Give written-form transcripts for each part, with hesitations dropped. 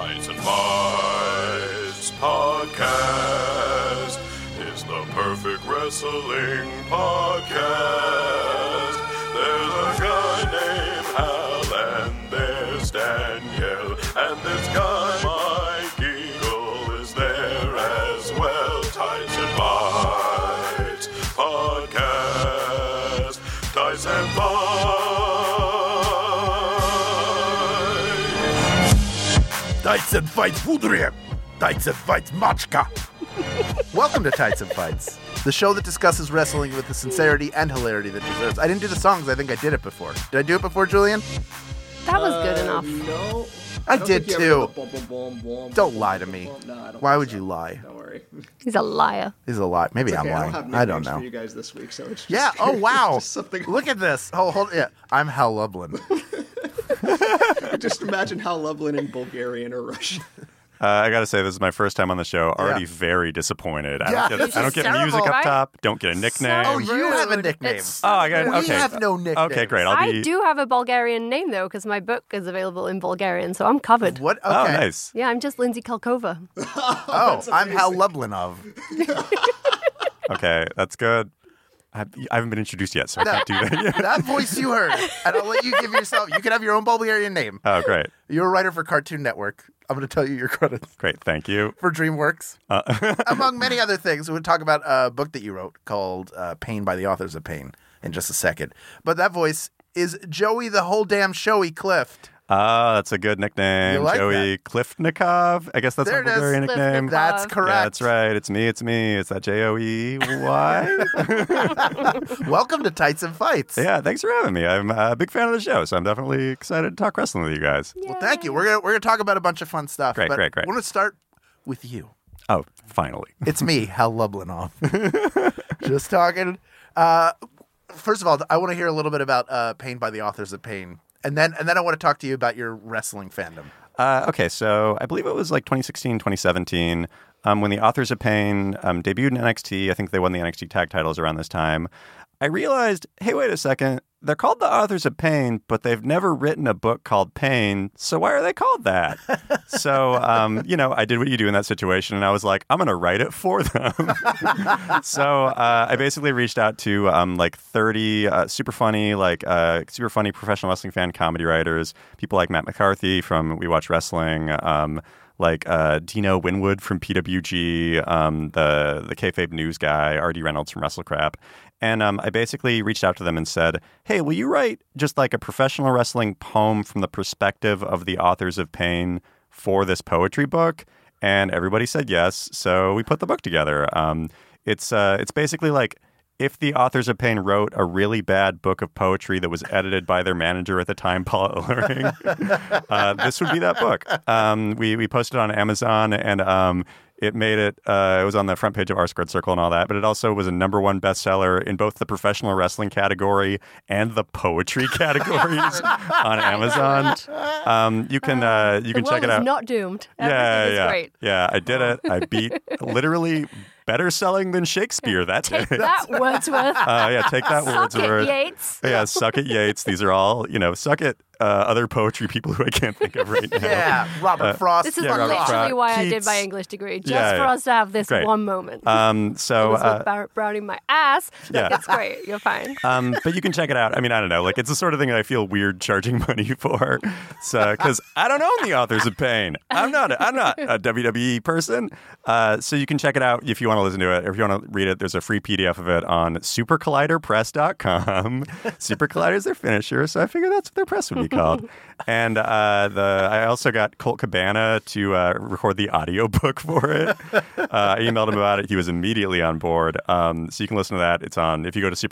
Tyson Fights Podcast is the perfect wrestling podcast. There's a guy named Hal and there's Danielle, and this guy Mike Eagle is there as well. Tyson Fights Podcast. Tyson Fights. Tyson Fights Fudria. Tyson Fights Machka. Welcome to Tyson Fights, the show that discusses wrestling with the sincerity and hilarity that deserves. I didn't do the songs. I think I did it before. Did I do it before, Julian? That was good enough. No. I did too. Don't Don't lie to me. No, I don't Why think would so. you lie? Don't worry. He's a liar. He's a lie. Maybe I'm Okay, lying. I don't have I don't nicknames know. for you guys this week, so it's just, Yeah. Oh, wow. just something. Look at this. Oh, hold. Yeah. I'm Hal Lublin. Just imagine how Lublin in Bulgarian or Russian. I gotta say, this is my first time on the show. Already Yeah. very disappointed. Yeah, I don't this get is music terrible, up right? top. Don't get a nickname. Oh, you have a Rude. nickname. It's Oh, I got it. We Okay. have no nicknames. Okay, great. I do have a Bulgarian name, though, because my book is available in Bulgarian, so I'm covered. What? Okay. Oh, nice. Yeah, I'm just Lindsay Kalkova. Oh, I'm Hal Lublinov. Okay, that's good. I haven't been introduced yet, so I can't do that yet. That voice you heard. And I'll let you give yourself. You can have your own Bulgarian name. Oh, great. You're a writer for Cartoon Network. I'm going to tell you your credits. Great, thank you. For DreamWorks, among many other things. We'll talk about a book that you wrote called Pain by the Authors of Pain in just a second. But that voice is Joey the whole damn showy Clift. Oh, that's a good nickname. You like Joey Kliftnikov. I guess that's There my it is. Bulgarian nickname. Kliftnikov. That's correct. Yeah, that's right. It's me. It's that Joey. Welcome to Tights and Fights. Yeah, thanks for having me. I'm a big fan of the show, so I'm definitely excited to talk wrestling with you guys. Well, thank you. We're gonna talk about a bunch of fun stuff. Great, but great. I want to start with you. Oh, finally. It's me, Hal Lublinoff. Just talking. First of all, I want to hear a little bit about Pain by the Authors of Pain. And then I want to talk to you about your wrestling fandom. Okay, so I believe it was like 2016, 2017, when the Authors of Pain debuted in NXT. I think they won the NXT tag titles around this time. I realized, hey, wait a second. They're called the Authors of Pain, but they've never written a book called Pain. So why are they called that? So, I did what you do in that situation, and I was like, I'm going to write it for them. So I basically reached out to 30 super funny professional wrestling fan comedy writers, people like Matt McCarthy from We Watch Wrestling, Dino Winwood from PWG, the Kayfabe News guy, R.D. Reynolds from WrestleCrap. And I basically reached out to them and said, hey, will you write just like a professional wrestling poem from the perspective of the Authors of Pain for this poetry book? And everybody said yes. So we put the book together. It's basically like if the Authors of Pain wrote a really bad book of poetry that was edited by their manager at the time, Paul Ellering, this would be that book. We posted it on Amazon, and it made it, it was on the front page of R Squared Circle and all that, but it also was a #1 bestseller in both the professional wrestling category and the poetry categories on Amazon. You can check it out. Not doomed. Everything is great. Yeah, I did it. I beat literally better selling than Shakespeare that day. Take that, Wordsworth. Take that, Suck Wordsworth. it, Yates. Yeah, suck it, Yates. These are all, suck it, other poetry people who I can't think of right now. Yeah, Robert Frost. This is Yeah, Robert literally Frost. why I did Keats. my English degree, just Yeah, for yeah. us to have this Great. one moment. So, With Barrett Browning my ass. yeah. It's great. You're fine. but you can check it out. I mean, I don't know. Like, it's the sort of thing that I feel weird charging money for. So, because I don't own the Authors of Pain. I'm not a WWE person. So you can check it out if you want to listen to it. Or if you want to read it, there's a free PDF of it on supercolliderpress.com. Super Collider is their finisher, so I figured that's what their press would be called. And I also got Colt Cabana to record the audiobook for it. I emailed him about it. He was immediately on board. So you can listen to that. It's on, if you go to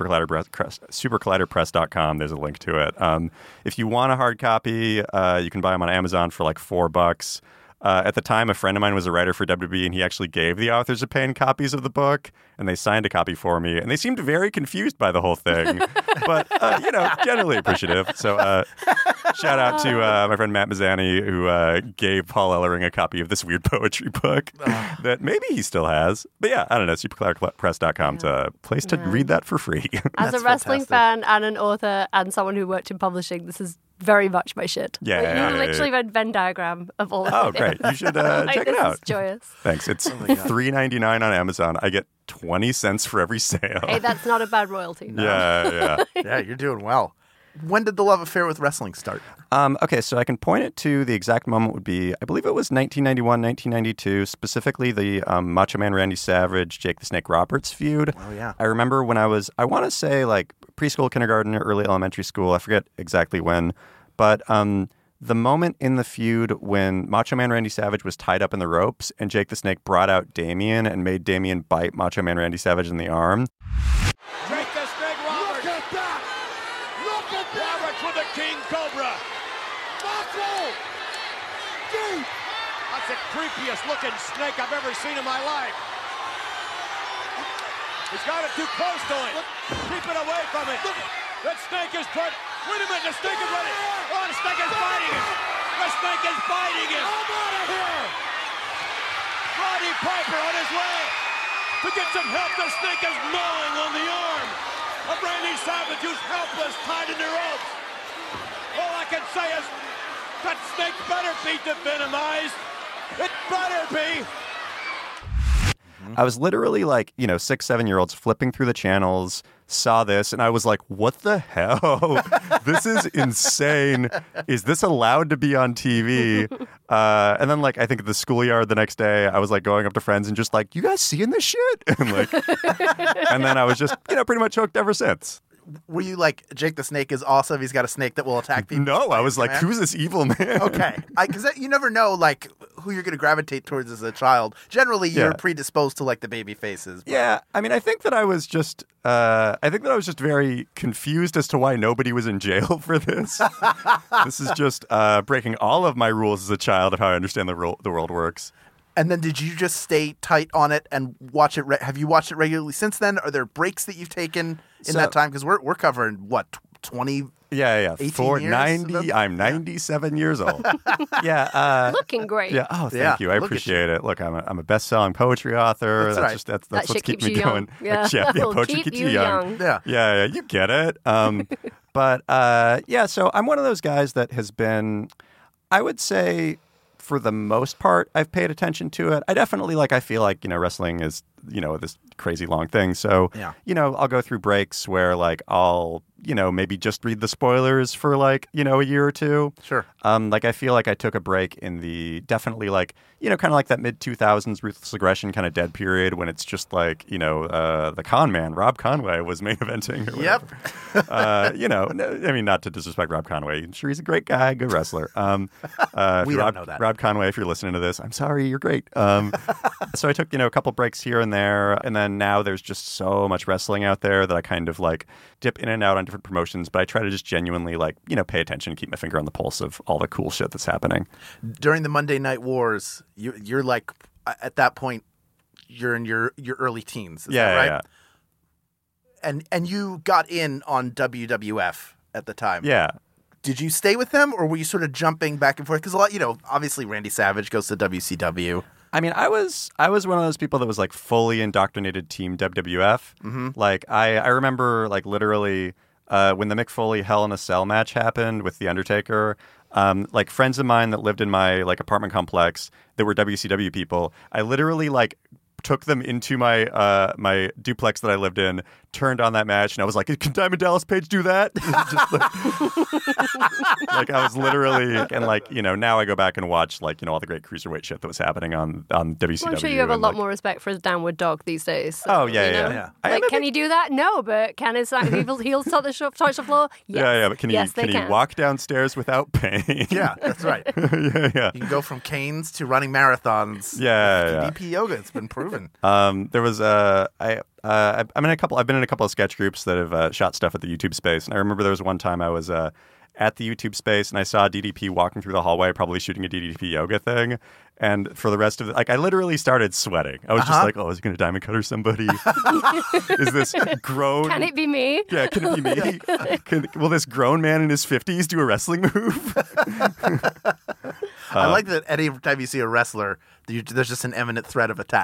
supercolliderpress.com, there's a link to it. If you want a hard copy, you can buy them on Amazon for like $4. At the time, a friend of mine was a writer for WWE, and he actually gave the Authors of Pain copies of the book, and they signed a copy for me, and they seemed very confused by the whole thing, but, generally appreciative. So shout out to my friend Matt Mazzani, who gave Paul Ellering a copy of this weird poetry book that maybe he still has. But yeah, I don't know, supercolliderpress.com's a place to read that for free. As a wrestling fan and an author and someone who worked in publishing, this is very much my shit. Yeah, Like, yeah, you yeah, literally read Venn diagram of all of Oh, it. great. You should Like, check it this out. is joyous. Thanks. It's $3.99 on Amazon. I get 20 cents for every sale. Hey, that's not a bad royalty. Yeah. Yeah, you're doing well. When did the love affair with wrestling start? Okay, so I can point it to the exact moment would be, I believe it was 1991, 1992, specifically the Macho Man Randy Savage, Jake the Snake Roberts feud. Oh, yeah. I remember when I want to say like preschool, kindergarten, or early elementary school. I forget exactly when. But the moment in the feud when Macho Man Randy Savage was tied up in the ropes and Jake the Snake brought out Damien and made Damien bite Macho Man Randy Savage in the arm. Jake the Snake Roberts. Look at that! Look at that! Roberts with the King Cobra. Macho! Dude! That's the creepiest looking snake I've ever seen in my life. He's got it too close to him. Keep it away from it. That snake is trying. Wait a minute, the snake is ready. Oh, the snake is biting him. The snake is biting him. I'm out of here. Roddy Piper on his way to get some help. The snake is gnawing on the arm of Randy Savage, who's helpless, tied in the ropes. All I can say is that snake better be devenomized. It better be. I was literally like, 6, 7-year-olds flipping through the channels, saw this, and I was like, what the hell? This is insane. Is this allowed to be on TV? And then, I think at the schoolyard the next day, I was, going up to friends and just like, you guys seeing this shit? And, and then I was just, pretty much hooked ever since. Were you like, Jake the Snake is awesome, he's got a snake that will attack people? No, I was like, who's this evil man? Okay. Because you never know, who you're going to gravitate towards as a child. Generally, you're predisposed to, the baby faces. But... Yeah. I mean, I think that I was just very confused as to why nobody was in jail for this. This is just breaking all of my rules as a child of how I understand the world works. And then did you just stay tight on it and watch it? Have you watched it regularly since then? Are there breaks that you've taken in that time? Because we're covering, 20 Yeah. 18 years? 90. I'm 97 years old. Yeah. Looking great. Yeah. Oh, thank you. I appreciate it. Look, I'm a best-selling poetry author. That's right. That's That what's shit keeping keeps me you going. young. Yeah. Yeah, It'll poetry keep keeps you young. Yeah. Yeah, you get it. But so I'm one of those guys that has been, I would say, for the most part, I've paid attention to it. I definitely I feel like, wrestling is, this crazy long thing. So, I'll go through breaks where I'll, maybe just read the spoilers for a year or two. Sure. I feel like I took a break in the definitely kind of that mid 2000s Ruthless Aggression kind of dead period when it's just the con man, Rob Conway was main eventing. Or Yep. I mean, not to disrespect Rob Conway. I'm sure he's a great guy, good wrestler. We don't know that. Rob Conway, if you're listening to this, I'm sorry, you're great. So I took, a couple breaks here and there. And then now there's just so much wrestling out there that I kind of dip in and out on different promotions. But I try to just genuinely pay attention and keep my finger on the pulse of all the cool shit that's happening. During the Monday Night Wars, you're at that point, you're in your early teens. Is that right? Yeah. And you got in on WWF at the time. Yeah. Did you stay with them, or were you sort of jumping back and forth? Because a lot, obviously Randy Savage goes to WCW. I mean, I was one of those people that was like fully indoctrinated team WWF. Mm-hmm. Like I remember like literally when the Mick Foley Hell in a Cell match happened with The Undertaker. Like friends of mine that lived in my like apartment complex that were WCW people, I literally like took them into my my duplex that I lived in, turned on that match, and I was like, "Can Diamond Dallas Page do that?" Just like I was literally, and like now I go back and watch like all the great cruiserweight shit that was happening on WCW. Well, I'm sure you have a lot more respect for his Downward Dog these days. So, oh yeah. Like, can he do that? No, but can his heels touch the floor? Yes. Yeah. But can he walk downstairs without pain? Yeah, that's right. yeah. You can go from canes to running marathons. Yeah. DDP yoga, it's been proven. There was I've been in a couple of sketch groups that have shot stuff at the YouTube space, and I remember there was one time I was at the YouTube space and I saw DDP walking through the hallway, probably shooting a DDP yoga thing, and for the rest of it, like I literally started sweating. I was just like, "Oh, is he going to diamond cutter somebody? Is this grown? Can it be me? Yeah, can it be me? Will this grown man in his 50s do a wrestling move?" I like that any time you see a wrestler, there's just an imminent threat of attack.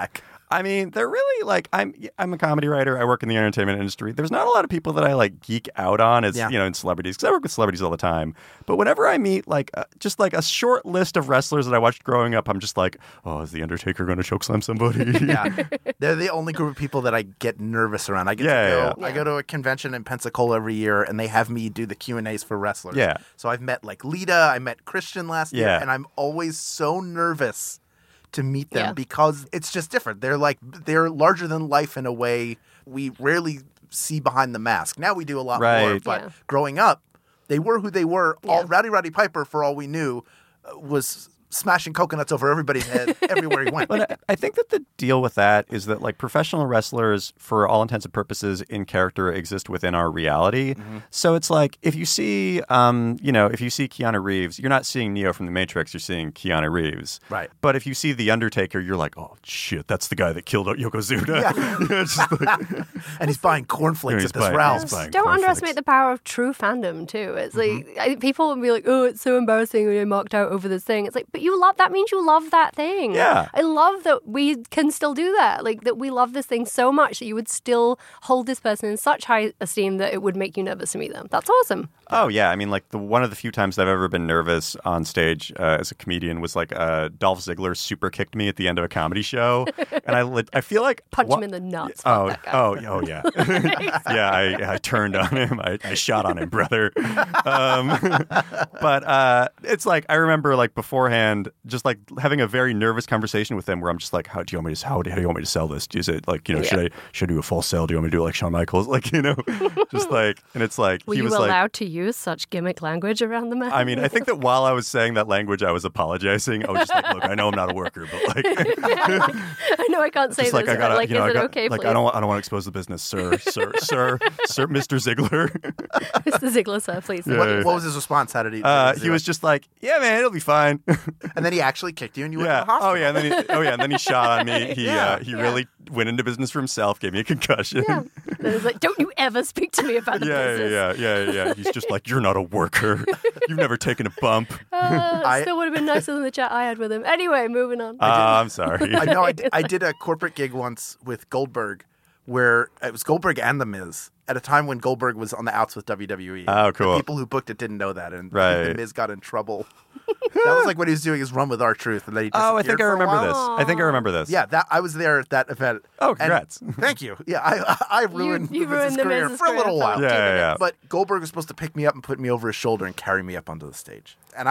I mean, they're really like I'm a comedy writer. I work in the entertainment industry. There's not a lot of people that I like geek out on as in celebrities because I work with celebrities all the time. But whenever I meet like just like a short list of wrestlers that I watched growing up, I'm just like, oh, is the Undertaker going to chokeslam somebody? Yeah, they're the only group of people that I get nervous around. I go to a convention in Pensacola every year, and they have me do the Q&As for wrestlers. Yeah. So I've met like Lita, I met Christian last year, and I'm always so nervous to meet them because it's just different. They're larger than life in a way we rarely see behind the mask. Now we do a lot more, but growing up, they were who they were. Rowdy Piper, for all we knew, was smashing coconuts over everybody's head everywhere he went. But I think that the deal with that is that like professional wrestlers, for all intents and purposes, in character exist within our reality. Mm-hmm. So it's like if you see, if you see Keanu Reeves, you're not seeing Neo from The Matrix. You're seeing Keanu Reeves. Right. But if you see The Undertaker, you're like, oh shit, that's the guy that killed Yokozuna. Yeah. And he's buying cornflakes at this Ralph's. Don't underestimate the power of true fandom too. It's like people will be like, oh, it's so embarrassing when you're marked out over this thing. It's like, but that means you love that thing. Yeah. I love that we can still do that. Like that we love this thing so much that you would still hold this person in such high esteem that it would make you nervous to meet them. That's awesome. Oh yeah, I mean, like one of the few times I've ever been nervous on stage as a comedian was like Dolph Ziggler super kicked me at the end of a comedy show, and I feel like punch him in the nuts. Oh yeah, yeah. I turned on him. I shot on him, brother. But it's like I remember like beforehand, just like having a very nervous conversation with him where I'm just like, how do you want me to sell this? Is it like should I do a full sell? Do you want me to do it like Shawn Michaels? Like just like, and it's like he was allowed to use such gimmick language around the man? I mean, I think that while I was saying that language, I was apologizing. I was just like, look, I know I'm not a worker, but like, I know I can't say this. Like, but like, is it okay? Like, please? I don't want to expose the business, sir, Mr. Ziggler. Mr. Ziggler, sir, please. What was his response? How did he? He was just like, yeah, man, it'll be fine. And then he actually kicked you, and you went to the hospital. And then he shot on me. He really went into business for himself, gave me a concussion. Yeah. And it was like, don't you ever speak to me about the business. Yeah. He's just like, you're not a worker. You've never taken a bump. Still would have been nicer than the chat I had with him. Anyway, moving on. I'm sorry. I did a corporate gig once with Goldberg where it was Goldberg and The Miz at a time when Goldberg was on the outs with WWE. Oh, cool. The people who booked it didn't know that, and The Miz got in trouble. That was like when he was doing his run with R-Truth, and then he disappeared. I think I remember this. Yeah, I was there at that event. Oh, congrats. Thank you. Yeah, I ruined you Miz's career for a little while. Yeah. But Goldberg was supposed to pick me up and put me over his shoulder and carry me up onto the stage. And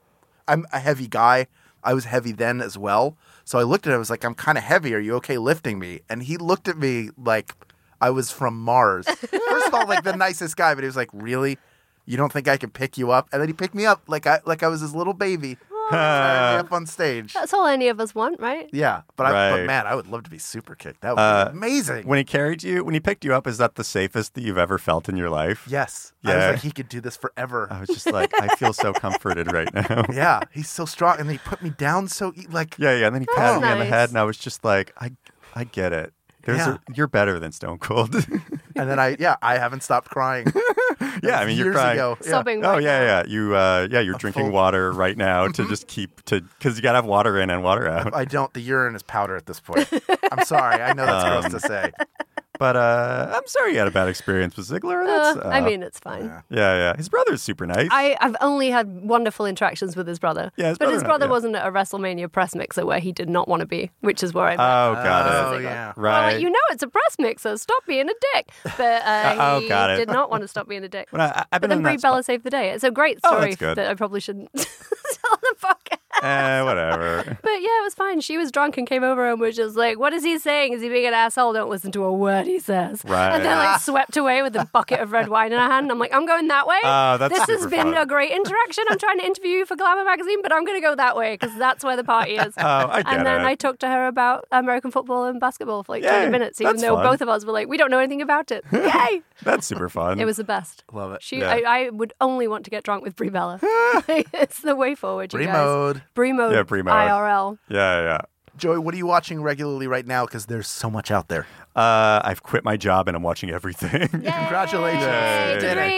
I'm a heavy guy. I was heavy then as well. So I looked at him, I was like, I'm kind of heavy. Are you okay lifting me? And he looked at me like I was from Mars. First of all, like the nicest guy, but he was like, really? You don't think I can pick you up? And then he picked me up like I was his little baby. Carried me up on stage. That's all any of us want, right? Yeah, but man, I would love to be super kicked. That would be amazing. When he picked you up, is that the safest that you've ever felt in your life? Yes. Yeah. I was like, he could do this forever. I was just like, I feel so comforted right now. Yeah, he's so strong, and he put me down so like. Yeah, and then he patted me on the nice. head, and I was just like, I get it. You're better than Stone Cold. And then I haven't stopped crying. Yeah, I mean, you're crying. Ago. Sobbing. Oh yeah. You're drinking water right now to just because you gotta have water in and water out. I don't. The urine is powder at this point. I'm sorry. I know that's gross to say. But I'm sorry you had a bad experience with Ziggler. I mean, it's fine. Yeah. His brother's super nice. I've only had wonderful interactions with his brother. Yeah, his brother wasn't at a WrestleMania press mixer where he did not want to be, which is where I met. Oh, got Oh, it. yeah. Right. Well, it's a press mixer. Stop being a dick. But he got it. did not want to stop being a dick. Well, I've But been then in Brie that Bella saved the day. It's a great Oh, story that's good. that I probably shouldn't tell on the podcast. Whatever. But yeah, it was fine. She was drunk and came over and was just like, what is he saying? Is he being an asshole? Don't listen to a word he says. Right. And then swept away with a bucket of red wine in her hand. I'm like, I'm going that way. That's this has super been fun. a great interaction. I'm trying to interview you for Glamour magazine, but I'm going to go that way because that's where the party is. I get And then it. I talked to her about American football and basketball for like 20 minutes, even that's though fun. both of us were like, we don't know anything about it. Yay! That's super fun. It was the best. Love it. I would only want to get drunk with Brie Bella. It's the way forward, you Brie guys. mode. Brie mode. Yeah, Brie mode. IRL. Yeah. Joey, what are you watching regularly right now? Because there's so much out there. I've quit my job and I'm watching everything. Congratulations. Yay. You did it. Dream.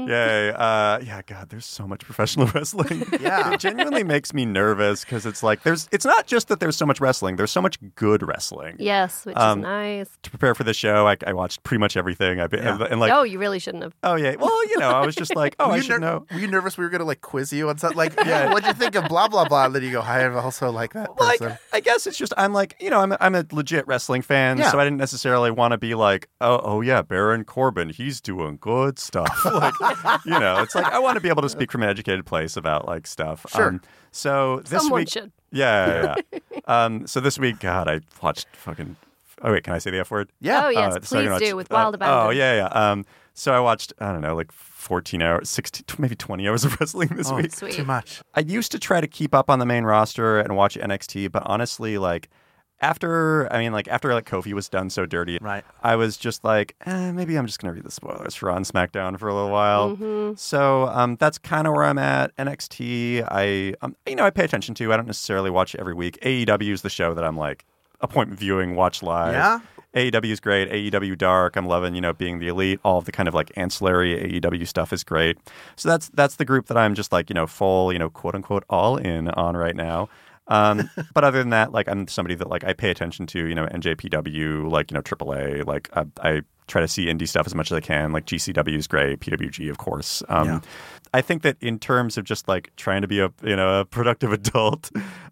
Yay. Yeah, God, there's so much professional wrestling. Yeah. It genuinely makes me nervous because it's like it's not just that there's so much wrestling, there's so much good wrestling. Yes, which is nice. To prepare for the show, I watched pretty much everything. And like, Oh, you really shouldn't have. oh, yeah. Well, you know, I was just like, oh, I should know. Were you nervous we were going to like quiz you on something? Like, yeah, what'd you think of blah, blah, blah? And then you go, I also like that Like, person. I guess it's just I'm like, you know, I'm a legit wrestling fan, Yeah. so I didn't necessarily want to be like, oh yeah, Baron Corbin, he's doing good stuff. Like, you know, it's like I want to be able to speak from an educated place about like stuff. Sure. So this Someone week, should. yeah. So this week, God, I watched fucking. Oh wait, can I say the F word? Yeah. Oh, yes, So I'm gonna please do, watch- with wild abandon. Oh yeah. So I watched, I don't know, like 14 hours, 16, maybe 20 hours of wrestling this week. Sweet. Too much. I used to try to keep up on the main roster and watch NXT, but honestly, like after Kofi was done so dirty, Right. I was just like, maybe I'm just gonna read the spoilers for on SmackDown for a little while. So that's kind of where I'm at. NXT, I pay attention to. I don't necessarily watch every week. AEW is the show that I'm like appointment viewing, watch live. Yeah? AEW is great. AEW Dark, I'm loving, being the elite. All of the kind of like ancillary AEW stuff is great. So that's the group that I'm just like, full, quote unquote, all in on right now. But other than that, like I'm somebody that like I pay attention to, NJPW, like, AAA, like I try to see indie stuff as much as I can. Like GCW is great, PWG, of course. I think that in terms of just like trying to be a productive adult,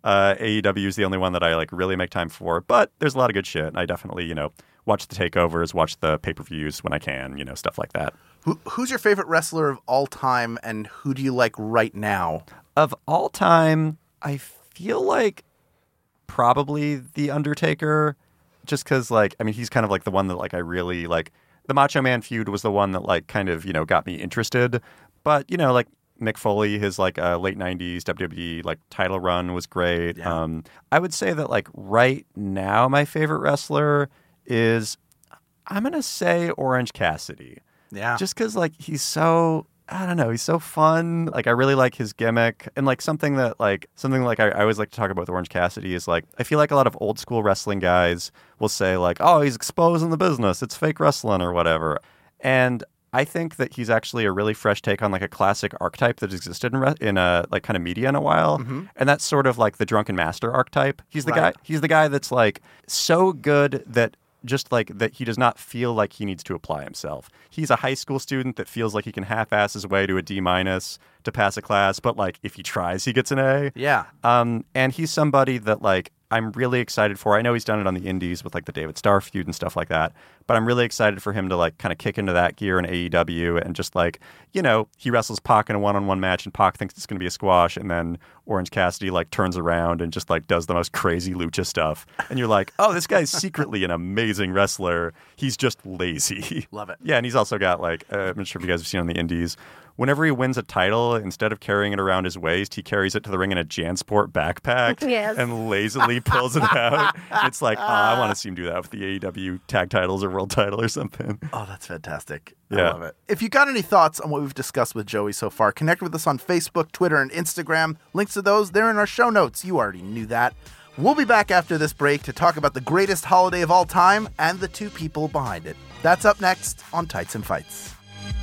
AEW is the only one that I like really make time for. But there's a lot of good shit. And I definitely, watch the takeovers, watch the pay-per-views when I can, stuff like that. Who's your favorite wrestler of all time, and who do you like right now? Of all time, I feel like probably The Undertaker, just because, like, I mean, he's kind of like the one that, like, I really, like, the Macho Man feud was the one that, like, kind of, got me interested. But, like, Mick Foley, his, like, late 90s WWE, like, title run was great. Yeah. I would say that, like, right now my favorite wrestler is, I'm going to say Orange Cassidy. Yeah. Just because, like, he's so... I don't know. He's so fun. Like, I really like his gimmick. And, like, something I always like to talk about with Orange Cassidy is, like, I feel like a lot of old school wrestling guys will say, like, oh, he's exposing the business. It's fake wrestling or whatever. And I think that he's actually a really fresh take on, like, a classic archetype that existed in like, kind of media in a while. Mm-hmm. And that's sort of like the Drunken Master archetype. He's the guy. He's the guy that's, like, so good that just like that he does not feel like he needs to apply himself. He's a high school student that feels like he can half-ass his way to a D- to pass a class, but like if he tries, he gets an A. Yeah. And he's somebody that like I'm really excited for. I know he's done it on the indies with like the David Starr feud and stuff like that, but I'm really excited for him to like kind of kick into that gear in AEW and just like, he wrestles Pac in a one-on-one match and Pac thinks it's going to be a squash, and then Orange Cassidy like turns around and just like does the most crazy lucha stuff. And you're like, oh, this guy's secretly an amazing wrestler. He's just lazy. Love it. Yeah, and he's also got like, I'm not sure if you guys have seen on the indies, whenever he wins a title, instead of carrying it around his waist, he carries it to the ring in a JanSport backpack Yes. and lazily pulls it out. It's like, I want to see him do that with the AEW tag titles or world title or something. Oh, that's fantastic. Yeah. I love it. If you got any thoughts on what we've discussed with Joey so far, connect with us on Facebook, Twitter, and Instagram. Links to those, they're in our show notes. You already knew that. We'll be back after this break to talk about the greatest holiday of all time and the two people behind it. That's up next on Tights and Fights.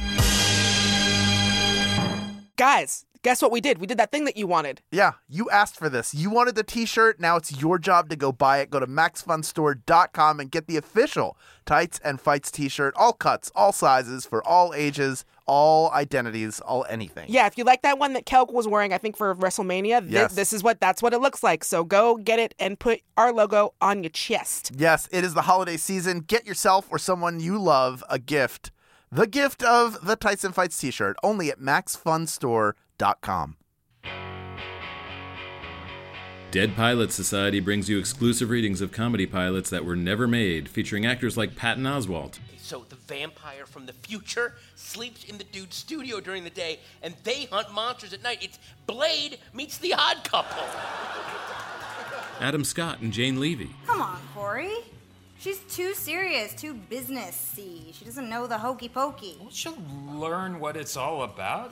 Guys, guess what we did? We did that thing that you wanted. Yeah, you asked for this. You wanted the t-shirt. Now it's your job to go buy it. Go to MaxFunStore.com and get the official Tights and Fights t-shirt. All cuts, all sizes, for all ages, all identities, all anything. Yeah, if you like that one that Kelk was wearing, I think for WrestleMania, Yes. that's what it looks like. So go get it and put our logo on your chest. Yes, it is the holiday season. Get yourself or someone you love a gift. The gift of the Tights and Fights t-shirt, only at MaxFunStore.com. Dead Pilot Society brings you exclusive readings of comedy pilots that were never made, featuring actors like Patton Oswalt. So the vampire from the future sleeps in the dude's studio during the day, and they hunt monsters at night. It's Blade meets The Odd Couple. Adam Scott and Jane Levy. Come on, Corey. She's too serious, too business-y. She doesn't know the hokey pokey. Well, she'll learn what it's all about.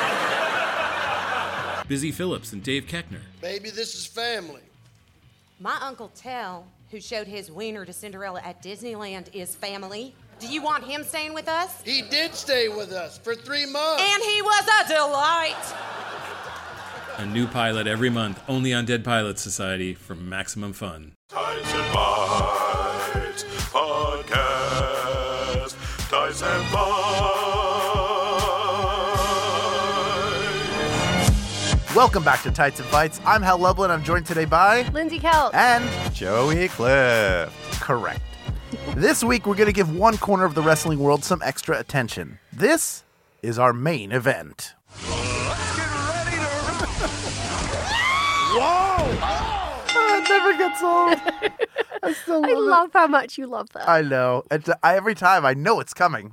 Busy Phillips and Dave Koechner. Baby, this is family. My Uncle Tell, who showed his wiener to Cinderella at Disneyland, is family. Do you want him staying with us? He did stay with us for 3 months. And he was a delight. A new pilot every month, only on Dead Pilot Society for maximum fun. Tights and Fights Podcast. Tights and Fights. Welcome back to Tights and Fights. I'm Hal Lublin. I'm joined today by Lindsay Kelp and Joey Cliff. Correct. This week, we're going to give one corner of the wrestling world some extra attention. This is our main event. Oh, it never gets old. I love how much you love that. I know. Every time, I know it's coming.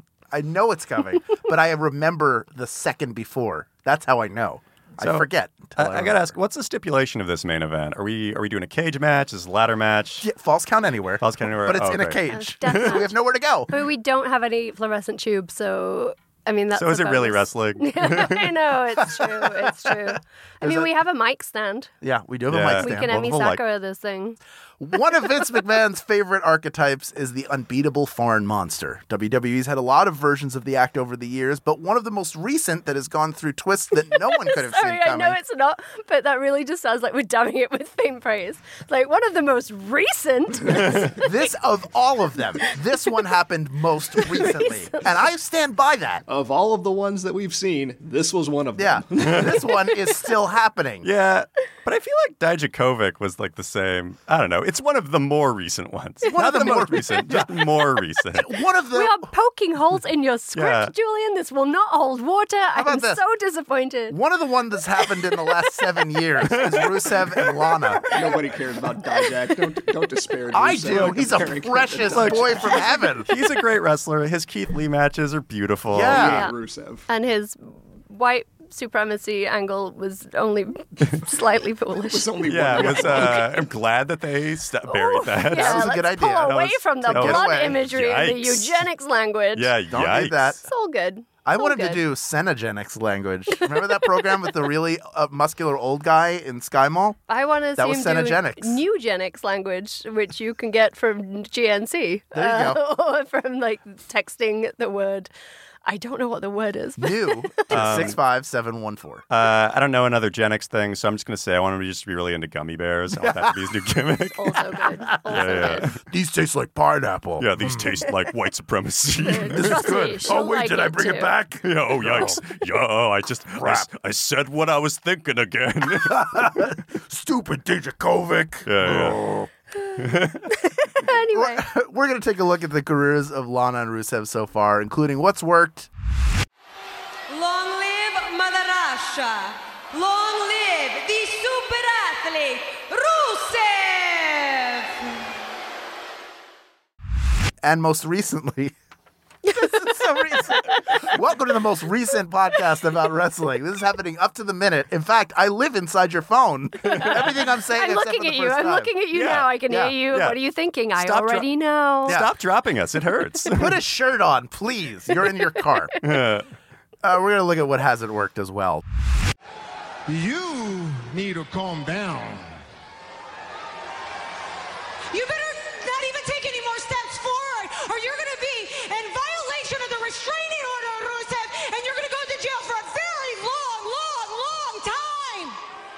But I remember the second before. That's how I know. So, I forget. I got to ask, what's the stipulation of this main event? Are we doing a cage match? Is it a ladder match? Yeah, falls count anywhere. Falls count anywhere. But it's in a cage. So we have nowhere to go. But we don't have any fluorescent tubes, so I mean that's. So is it really wrestling? I know, it's true. It's true. I mean, we have a mic stand. Yeah, we do have a mic stand. We can Emmy Sakura this thing. One of Vince McMahon's favorite archetypes is the unbeatable foreign monster. WWE's had a lot of versions of the act over the years, but one of the most recent that has gone through twists that no one could have Sorry, seen coming. I know it's not, but that really just sounds like we're dumbing it with faint praise. Like, one of the most recent. This, of all of them, this one happened most recently. And I stand by that. Of all of the ones that we've seen, this was one of them. Yeah, this one is still happening. Yeah, but I feel like Dijakovic was like the same. I don't know. It's one of the more recent ones. Not the most recent, just more recent. One of the... We are poking holes in your script, Yeah. Julian. This will not hold water. I'm about this? so disappointed. One of the ones that's happened in the last 7 years is Rusev and Lana. Nobody cares about Dijak. Don't disparage Rusev. I do. He's a Comparing him to precious Dijak. boy from heaven. He's a great wrestler. His Keith Lee matches are beautiful. Yeah. Rusev. And his white supremacy angle was only slightly foolish. It's only Yeah, one. it was, I'm glad that they buried that. Yeah, was a good let's idea. pull That away was- from the that was- blood away. imagery and the Yikes. eugenics language. Yeah, Don't yikes. do that. It's all good. I It's all wanted to good. do Senegenics language. Remember that program with the really muscular old guy in Sky Mall? I want to That see was him do Senegenics. Newgenics language, which you can get from GNC. There you go. Or from, like, texting the word. I don't know what the word is. New to 65714. I don't know another Genix thing, so I'm just going to say I want him to just be really into gummy bears. I want that to be his new gimmick. Also good. Also good. These taste like pineapple. Yeah, these taste like white supremacy. This is Trust me, good. she'll Oh, wait, like did I it bring too. it back? Yeah, oh, yikes. I said what I was thinking again. Stupid Dijakovic. Yeah. Anyway, We're going to take a look at the careers of Lana and Rusev so far, including what's worked. Long live Mother Russia. Long live the super athlete, Rusev. And most recently... This is so recent. Welcome to the most recent podcast about wrestling. This is happening up to the minute. In fact, I live inside your phone. Everything I'm saying I'm except looking for at the you. first I'm time. looking at you Yeah. now. I can Yeah. hear you. Yeah. What are you thinking? I Stop already know. Yeah. Stop dropping us. It hurts. Put a shirt on, please. You're in your car. We're going to look at what hasn't worked as well. You need to calm down. You better not even take any more steps forward, or you're going to be in violation of the restraining order, Rusev, and you're going to go to jail for a very long time.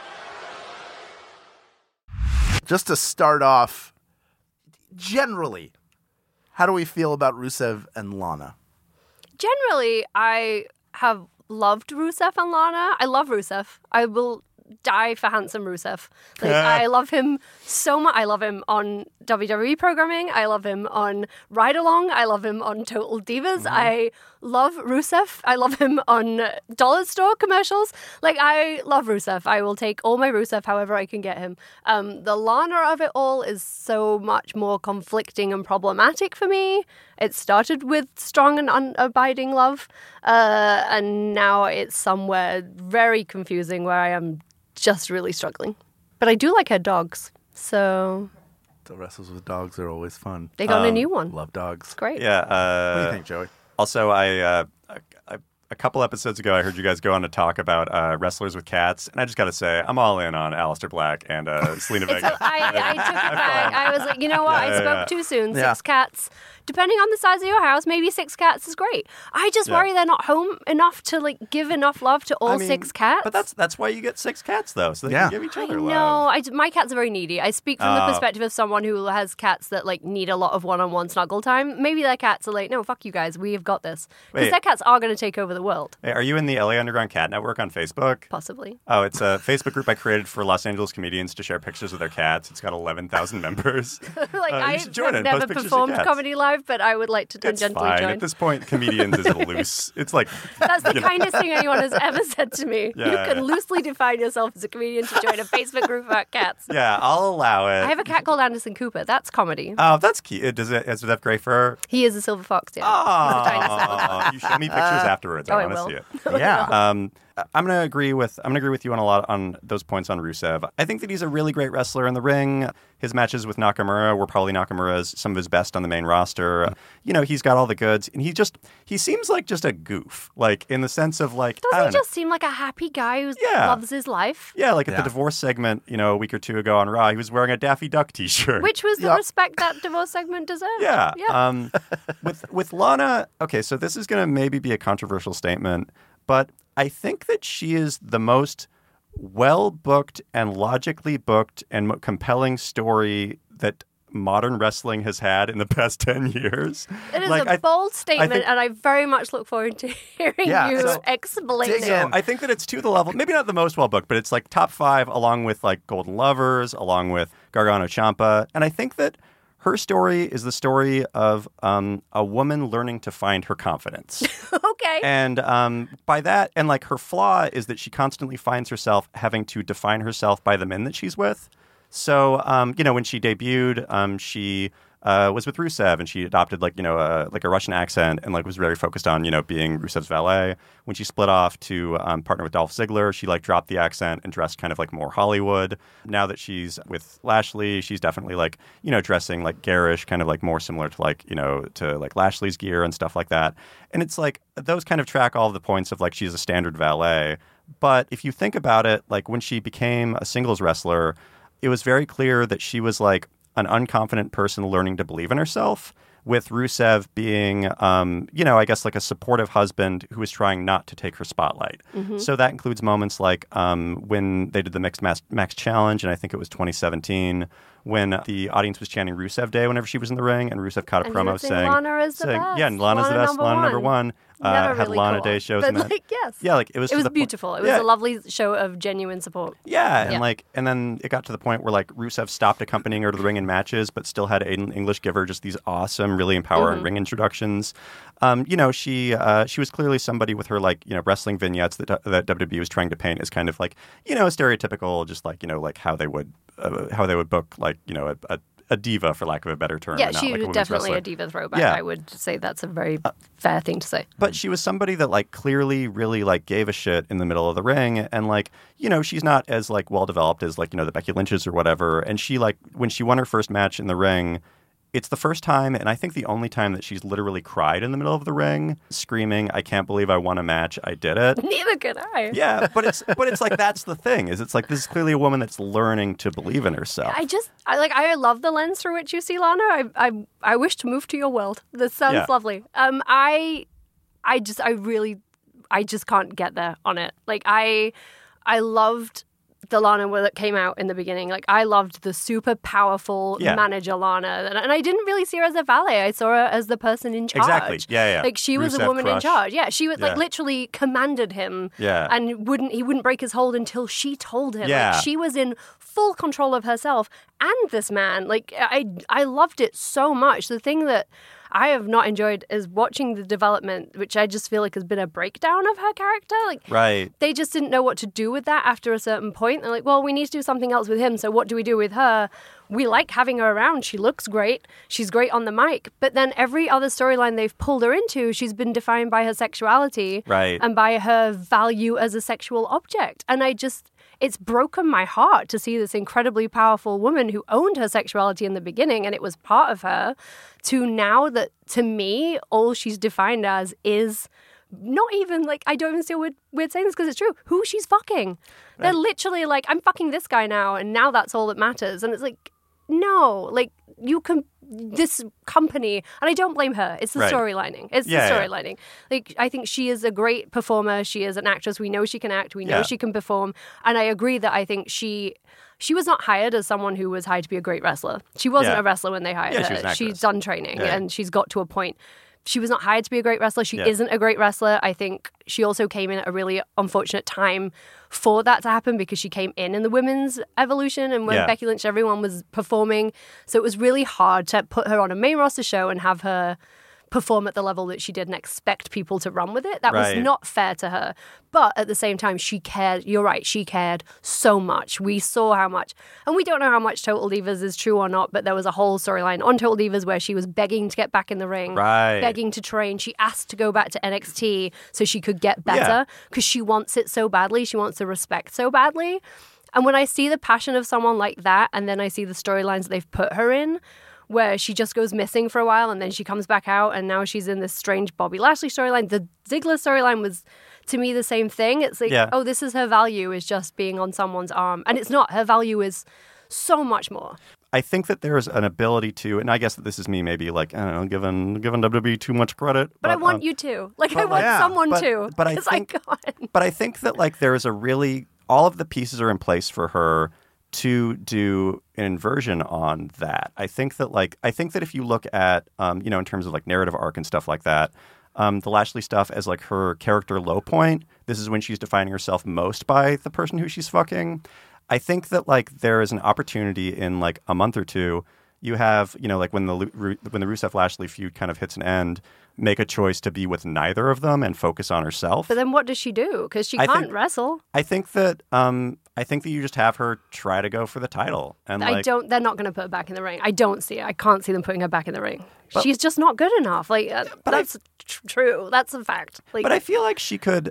Just to start off, generally, how do we feel about Rusev and Lana? Generally, I have loved Rusev and Lana. I love Rusev. I will die for handsome Rusev. Like, I love him so much. I love him on WWE programming. I love him on Ride Along. I love him on Total Divas. I love Rusev. I love him on Dollar Store commercials. Like, I love Rusev. I will take all my Rusev however I can get him. The Lana of it all is so much more conflicting and problematic for me. It started with strong and unabiding love, and now it's somewhere very confusing where I am just really struggling. But I do like her dogs, so The wrestles with dogs are always fun. they got a new one. Love dogs. It's great. Yeah. What do you think, Joey? Also, I a couple episodes ago, I heard you guys go on to talk about wrestlers with cats, and I just got to say, I'm all in on Aleister Black and Selena Vega. I took it back. I was like, you know what? I spoke too soon. 6 cats. Depending on the size of your house, maybe 6 cats is great. I just worry they're not home enough to like give enough love to all 6 cats. But that's why you get 6 cats, though, so they can give each other love. No, my cats are very needy. I speak from the perspective of someone who has cats that like need a lot of one-on-one snuggle time. Maybe their cats are like, no, fuck you guys, we have got this. Because their cats are going to take over the world. Hey, are you in the LA Underground Cat Network on Facebook? Possibly. Oh, it's a Facebook group I created for Los Angeles comedians to share pictures of their cats. It's got 11,000 members. I've never performed comedy live, but I would like to tangentially join. At this point, comedians is loose. It's like that's the kindest thing anyone has ever said to me. You can loosely define yourself as a comedian to join a Facebook group about cats. Yeah, I'll allow it. I have a cat called Anderson Cooper. That's comedy. Oh, that's cute. Does it have gray fur? He is a silver fox. Yeah. Oh, you show me pictures afterwards. I want to see it. Yeah. I'm gonna agree with you on a lot on those points on Rusev. I think that he's a really great wrestler in the ring. His matches with Nakamura were probably Nakamura's some of his best on the main roster. You know, he's got all the goods, and he seems like just a goof, like in the sense of like. Doesn't he just seem like a happy guy who loves his life? Yeah, like at the divorce segment, a week or two ago on Raw, he was wearing a Daffy Duck T-shirt, which was the respect that divorce segment deserved. Yeah. With Lana, okay, so this is gonna maybe be a controversial statement, but I think that she is the most well-booked and logically booked and compelling story that modern wrestling has had in the past 10 years. It is a bold statement, and I very much look forward to hearing you explain it. So I think that it's to the level, maybe not the most well-booked, but it's like top 5 along with like Golden Lovers, along with Gargano Ciampa. And I think that her story is the story of a woman learning to find her confidence. Okay. And by that, and like her flaw is that she constantly finds herself having to define herself by the men that she's with. So, when she debuted, she was with Rusev, and she adopted like a Russian accent, and like was very focused on being Rusev's valet. When she split off to partner with Dolph Ziggler, she like dropped the accent and dressed kind of like more Hollywood. Now that she's with Lashley, she's definitely like dressing like garish, kind of like more similar to like to like Lashley's gear and stuff like that. And it's like those kind of track all of the points of like she's a standard valet. But if you think about it, like when she became a singles wrestler, it was very clear that she was like an unconfident person learning to believe in herself, with Rusev being, I guess like a supportive husband who was trying not to take her spotlight. Mm-hmm. So that includes moments like when they did the Mixed Max Challenge, and I think it was 2017, when the audience was chanting Rusev Day whenever she was in the ring, and Rusev cut a promo saying, Lana is the best. Yeah, Lana's the best, Lana number one. Had really Lana cool. Day shows but in that. Like, yes. Yeah, like it was beautiful. It was a lovely show of genuine support. Yeah, and then it got to the point where like Rusev stopped accompanying her to the ring in matches, but still had Aiden English give her just these awesome, really empowering ring introductions. She was clearly somebody with her like wrestling vignettes that WWE was trying to paint as kind of like stereotypical, just like like how they would book like a diva, for lack of a better term. Yeah, not she like was definitely a diva throwback. Yeah. I would say that's a very fair thing to say. But she was somebody that like clearly really like gave a shit in the middle of the ring, and like she's not as like well developed as like the Becky Lynches or whatever. And she like when she won her first match in the ring, it's the first time, and I think the only time, that she's literally cried in the middle of the ring, screaming, "I can't believe I won a match. I did it." Neither could I. Yeah, but it's like that's the thing, is it's like this is clearly a woman that's learning to believe in herself. I love the lens through which you see Lana. I wish to move to your world. This sounds lovely. I just can't get there on it. Like I loved the Lana that came out in the beginning. Like I loved the super powerful manager Lana, and I didn't really see her as a valet. I saw her as the person in charge. Exactly. Yeah. Like she was Rusev a woman crush. in charge. Yeah, she was like literally commanded him. Yeah. And he wouldn't break his hold until she told him. Yeah. Like she was in full control of herself and this man. Like I loved it so much. The thing that I have not enjoyed is watching the development, which I just feel like has been a breakdown of her character. Like, right. They just didn't know what to do with that after a certain point. They're like, well, we need to do something else with him, so what do we do with her? We like having her around. She looks great. She's great on the mic. But then every other storyline they've pulled her into, she's been defined by her sexuality and by her value as a sexual object. And it's broken my heart to see this incredibly powerful woman who owned her sexuality in the beginning, and it was part of her, to now that, to me, all she's defined as is not even like, I don't even feel weird saying this because it's true, who she's fucking. They're literally like, I'm fucking this guy now, and now that's all that matters. And it's like, no, like, you can, this company, and I don't blame her. It's the storylining. It's the storylining. Like, I think she is a great performer. She is an actress. We know she can act. We know she can perform. And I agree that I think she was not hired as someone who was hired to be a great wrestler. She wasn't a wrestler when they hired her. She's done training and she's got to a point. She was not hired to be a great wrestler. She isn't a great wrestler. I think she also came in at a really unfortunate time for that to happen because she came in the women's evolution and when Becky Lynch, everyone was performing. So it was really hard to put her on a main roster show and have her perform at the level that she did and expect people to run with it. That was not fair to her. But at the same time, she cared. You're right. She cared so much. We saw how much. And we don't know how much Total Divas is true or not, but there was a whole storyline on Total Divas where she was begging to get back in the ring, begging to train. She asked to go back to NXT so she could get better because she wants it so badly. She wants the respect so badly. And when I see the passion of someone like that, and then I see the storylines that they've put her in, where she just goes missing for a while and then she comes back out and now she's in this strange Bobby Lashley storyline. The Ziggler storyline was, to me, the same thing. It's like, oh, this is her value, is just being on someone's arm. And it's not. Her value is so much more. I think that there's an ability to, and I guess that this is me maybe like, I don't know, giving WWE too much credit. But I want you to. Like, I want someone to. But I think that like there is a really, all of the pieces are in place for her to do an inversion on that. I think that if you look at, in terms of like narrative arc and stuff like that, the Lashley stuff as like her character low point, this is when she's defining herself most by the person who she's fucking. I think that like there is an opportunity in like a month or two, you have, like when the Rusev Lashley feud kind of hits an end, make a choice to be with neither of them and focus on herself. But then what does she do? Because she can't wrestle. I think that you just have her try to go for the title. And they're not going to put her back in the ring. I don't see it. I can't see them putting her back in the ring. She's just not good enough. Like, that's true. That's a fact. Like, but I feel like she could,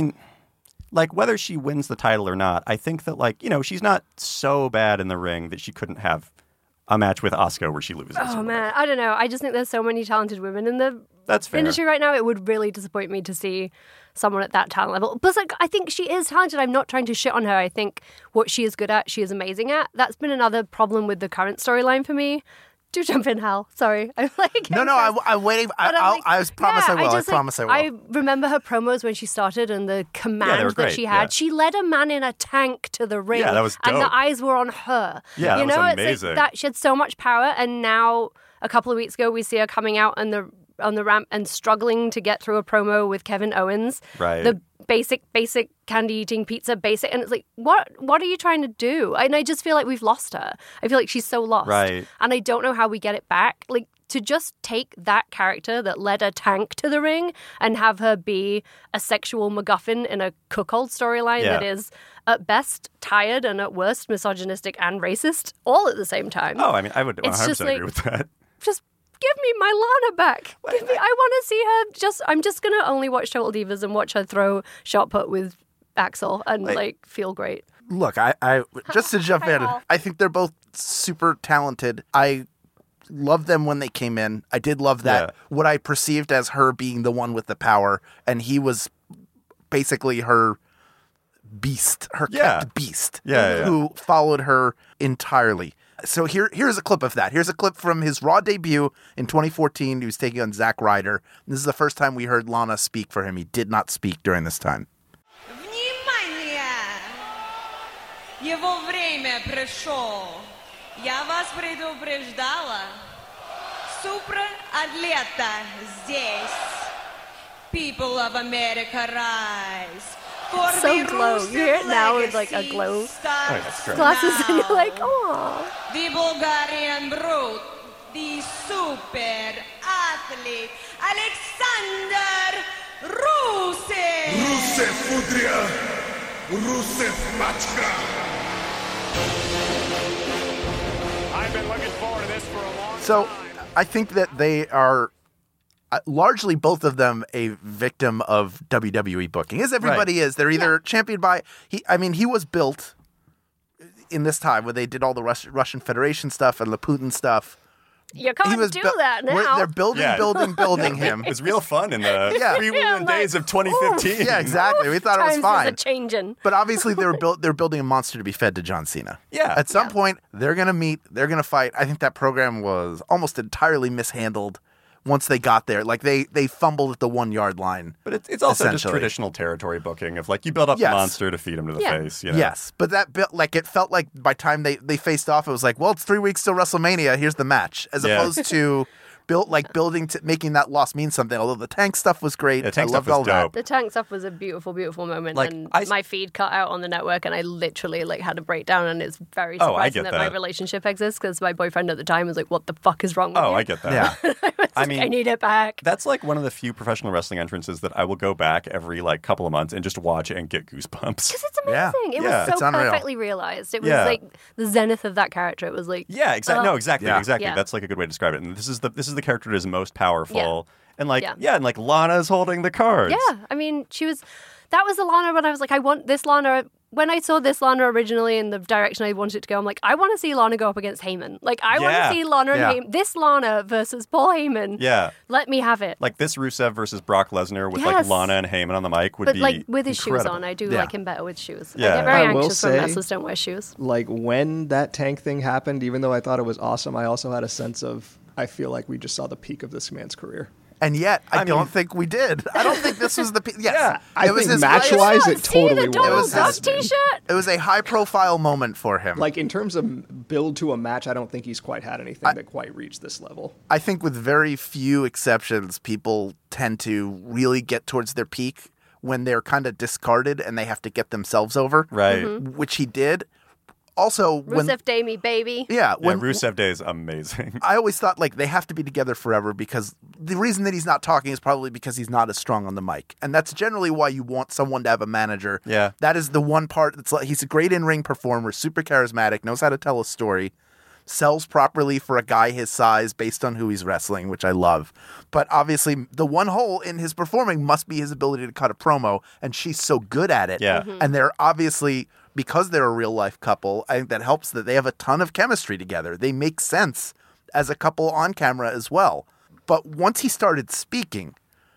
like whether she wins the title or not, I think that she's not so bad in the ring that she couldn't have a match with Asuka where she loses. Oh man, I don't know. I just think there's so many talented women in the industry right now. It would really disappoint me to see someone at that talent level. But like, I think she is talented. I'm not trying to shit on her. I think what she is good at, she is amazing at. That's been another problem with the current storyline for me. Do jump in, Hal. Sorry. I'm like... No, I'm waiting. I promise I will. I promise I will. I remember her promos when she started and the command that she had. Yeah. She led a man in a tank to the ring. Yeah, that was dope. And the eyes were on her. Yeah, that was amazing. It's like that, she had so much power. And now, a couple of weeks ago, we see her coming out on the ramp and struggling to get through a promo with Kevin Owens. Right. The basic candy eating pizza basic, and it's like, what are you trying to do? And I just feel like we've lost her. I feel like she's so lost. Right. And I don't know how we get it back. Like, to just take that character that led a tank to the ring and have her be a sexual MacGuffin in a cuckold storyline that is at best tired and at worst misogynistic and racist all at the same time. Oh, I would 100% agree with that. Just give me my Lana back. I want to see her. I'm just going to only watch Total Divas and watch her throw shot put with Axel and feel great. Look, I just to jump in, I think they're both super talented. I loved them when they came in. I did love that. What I perceived as her being the one with the power, and he was basically her beast, her kept beast, who followed her entirely. So here's a clip of that. Here's a clip from his Raw debut in 2014. He was taking on Zack Ryder. This is the first time we heard Lana speak for him. He did not speak during this time. Внимание! Его время пришло. Я вас предупреждала. Суператлета здесь. People of America rise. So glow. You hear it now with like a glow glasses and you're like, oh. The Bulgarian brute, the super athlete, Alexander Rusev. Rusev Fudria, Rusev Machka. I've been looking forward to this for a long time. So I think that they are largely both of them a victim of WWE booking, as everybody is. They're either championed by he was built in this time where they did all the Russian Federation stuff and the Putin stuff You can't do that now. They're building him. It was real fun in the days of 2015. Yeah, exactly. We thought it was Times fine. is a-changin'. But obviously they're building a monster to be fed to John Cena. Yeah. At some point, they're going to meet. They're going to fight. I think that program was almost entirely mishandled once they got there. Like, they fumbled at the 1 yard line. But it's also just traditional territory booking of, like, you build up the monster to feed him to the face. You know? Yes. But it felt like by the time they faced off, it was like, well, it's 3 weeks till WrestleMania. Here's the match. As opposed to building to making that loss mean something. Although the tank stuff was great. The tank I loved stuff all was that. dope. The tank stuff was a beautiful, beautiful moment. Like, and my feed cut out on the network, and I literally had a breakdown. And it's very Oh, I surprising get that my that. relationship exists because my boyfriend at the time was like, "What the fuck is wrong with you?" Oh, I get that. Yeah. I mean, I need it back. That's like one of the few professional wrestling entrances that I will go back every couple of months and just watch and get goosebumps. Because it's amazing. It was It's so unreal. perfectly realized. It was Yeah. like the zenith of that character. It was like Exactly. Yeah. That's like a good way to describe it. And this is the character that is most powerful. Yeah. And and Lana's holding the cards. Yeah, I mean, that was the Lana when I was like, I want this Lana. When I saw this Lana originally in the direction I wanted it to go, I'm like, I want to see Lana go up against Heyman. Like, I want to see Lana and Heyman. This Lana versus Paul Heyman. Yeah. Let me have it. Like this Rusev versus Brock Lesnar with Yes. Lana and Heyman on the mic would But be like with his shoes incredible. on, I do Yeah. like him better with shoes. Yeah. I get very I will anxious when say- wrestlers don't wear shoes. Like, when that tank thing happened, even though I thought it was awesome, I also had a sense of, I feel like we just saw the peak of this man's career. And yet, I don't think we did. I don't think this was the... Yes. I It was think his match-wise, place. it totally the Donald was. Duck t-shirt? It was a high-profile moment for him. Like, in terms of build to a match, I don't think he's quite had anything that quite reached this level. I think with very few exceptions, people tend to really get towards their peak when they're kind of discarded and they have to get themselves over. Right. Which he did. Also, when... Rusev Day me, baby. Yeah. When, Rusev Day is amazing. I always thought, like, they have to be together forever because the reason that he's not talking is probably because he's not as strong on the mic. And that's generally why you want someone to have a manager. Yeah. That is the one part that's like, he's a great in-ring performer, super charismatic, knows how to tell a story, sells properly for a guy his size based on who he's wrestling, which I love. But obviously, the one hole in his performing must be his ability to cut a promo, and she's so good at it. Yeah. And they're obviously... Because they're a real-life couple, I think that helps that they have a ton of chemistry together. They make sense as a couple on camera as well. But once he started speaking,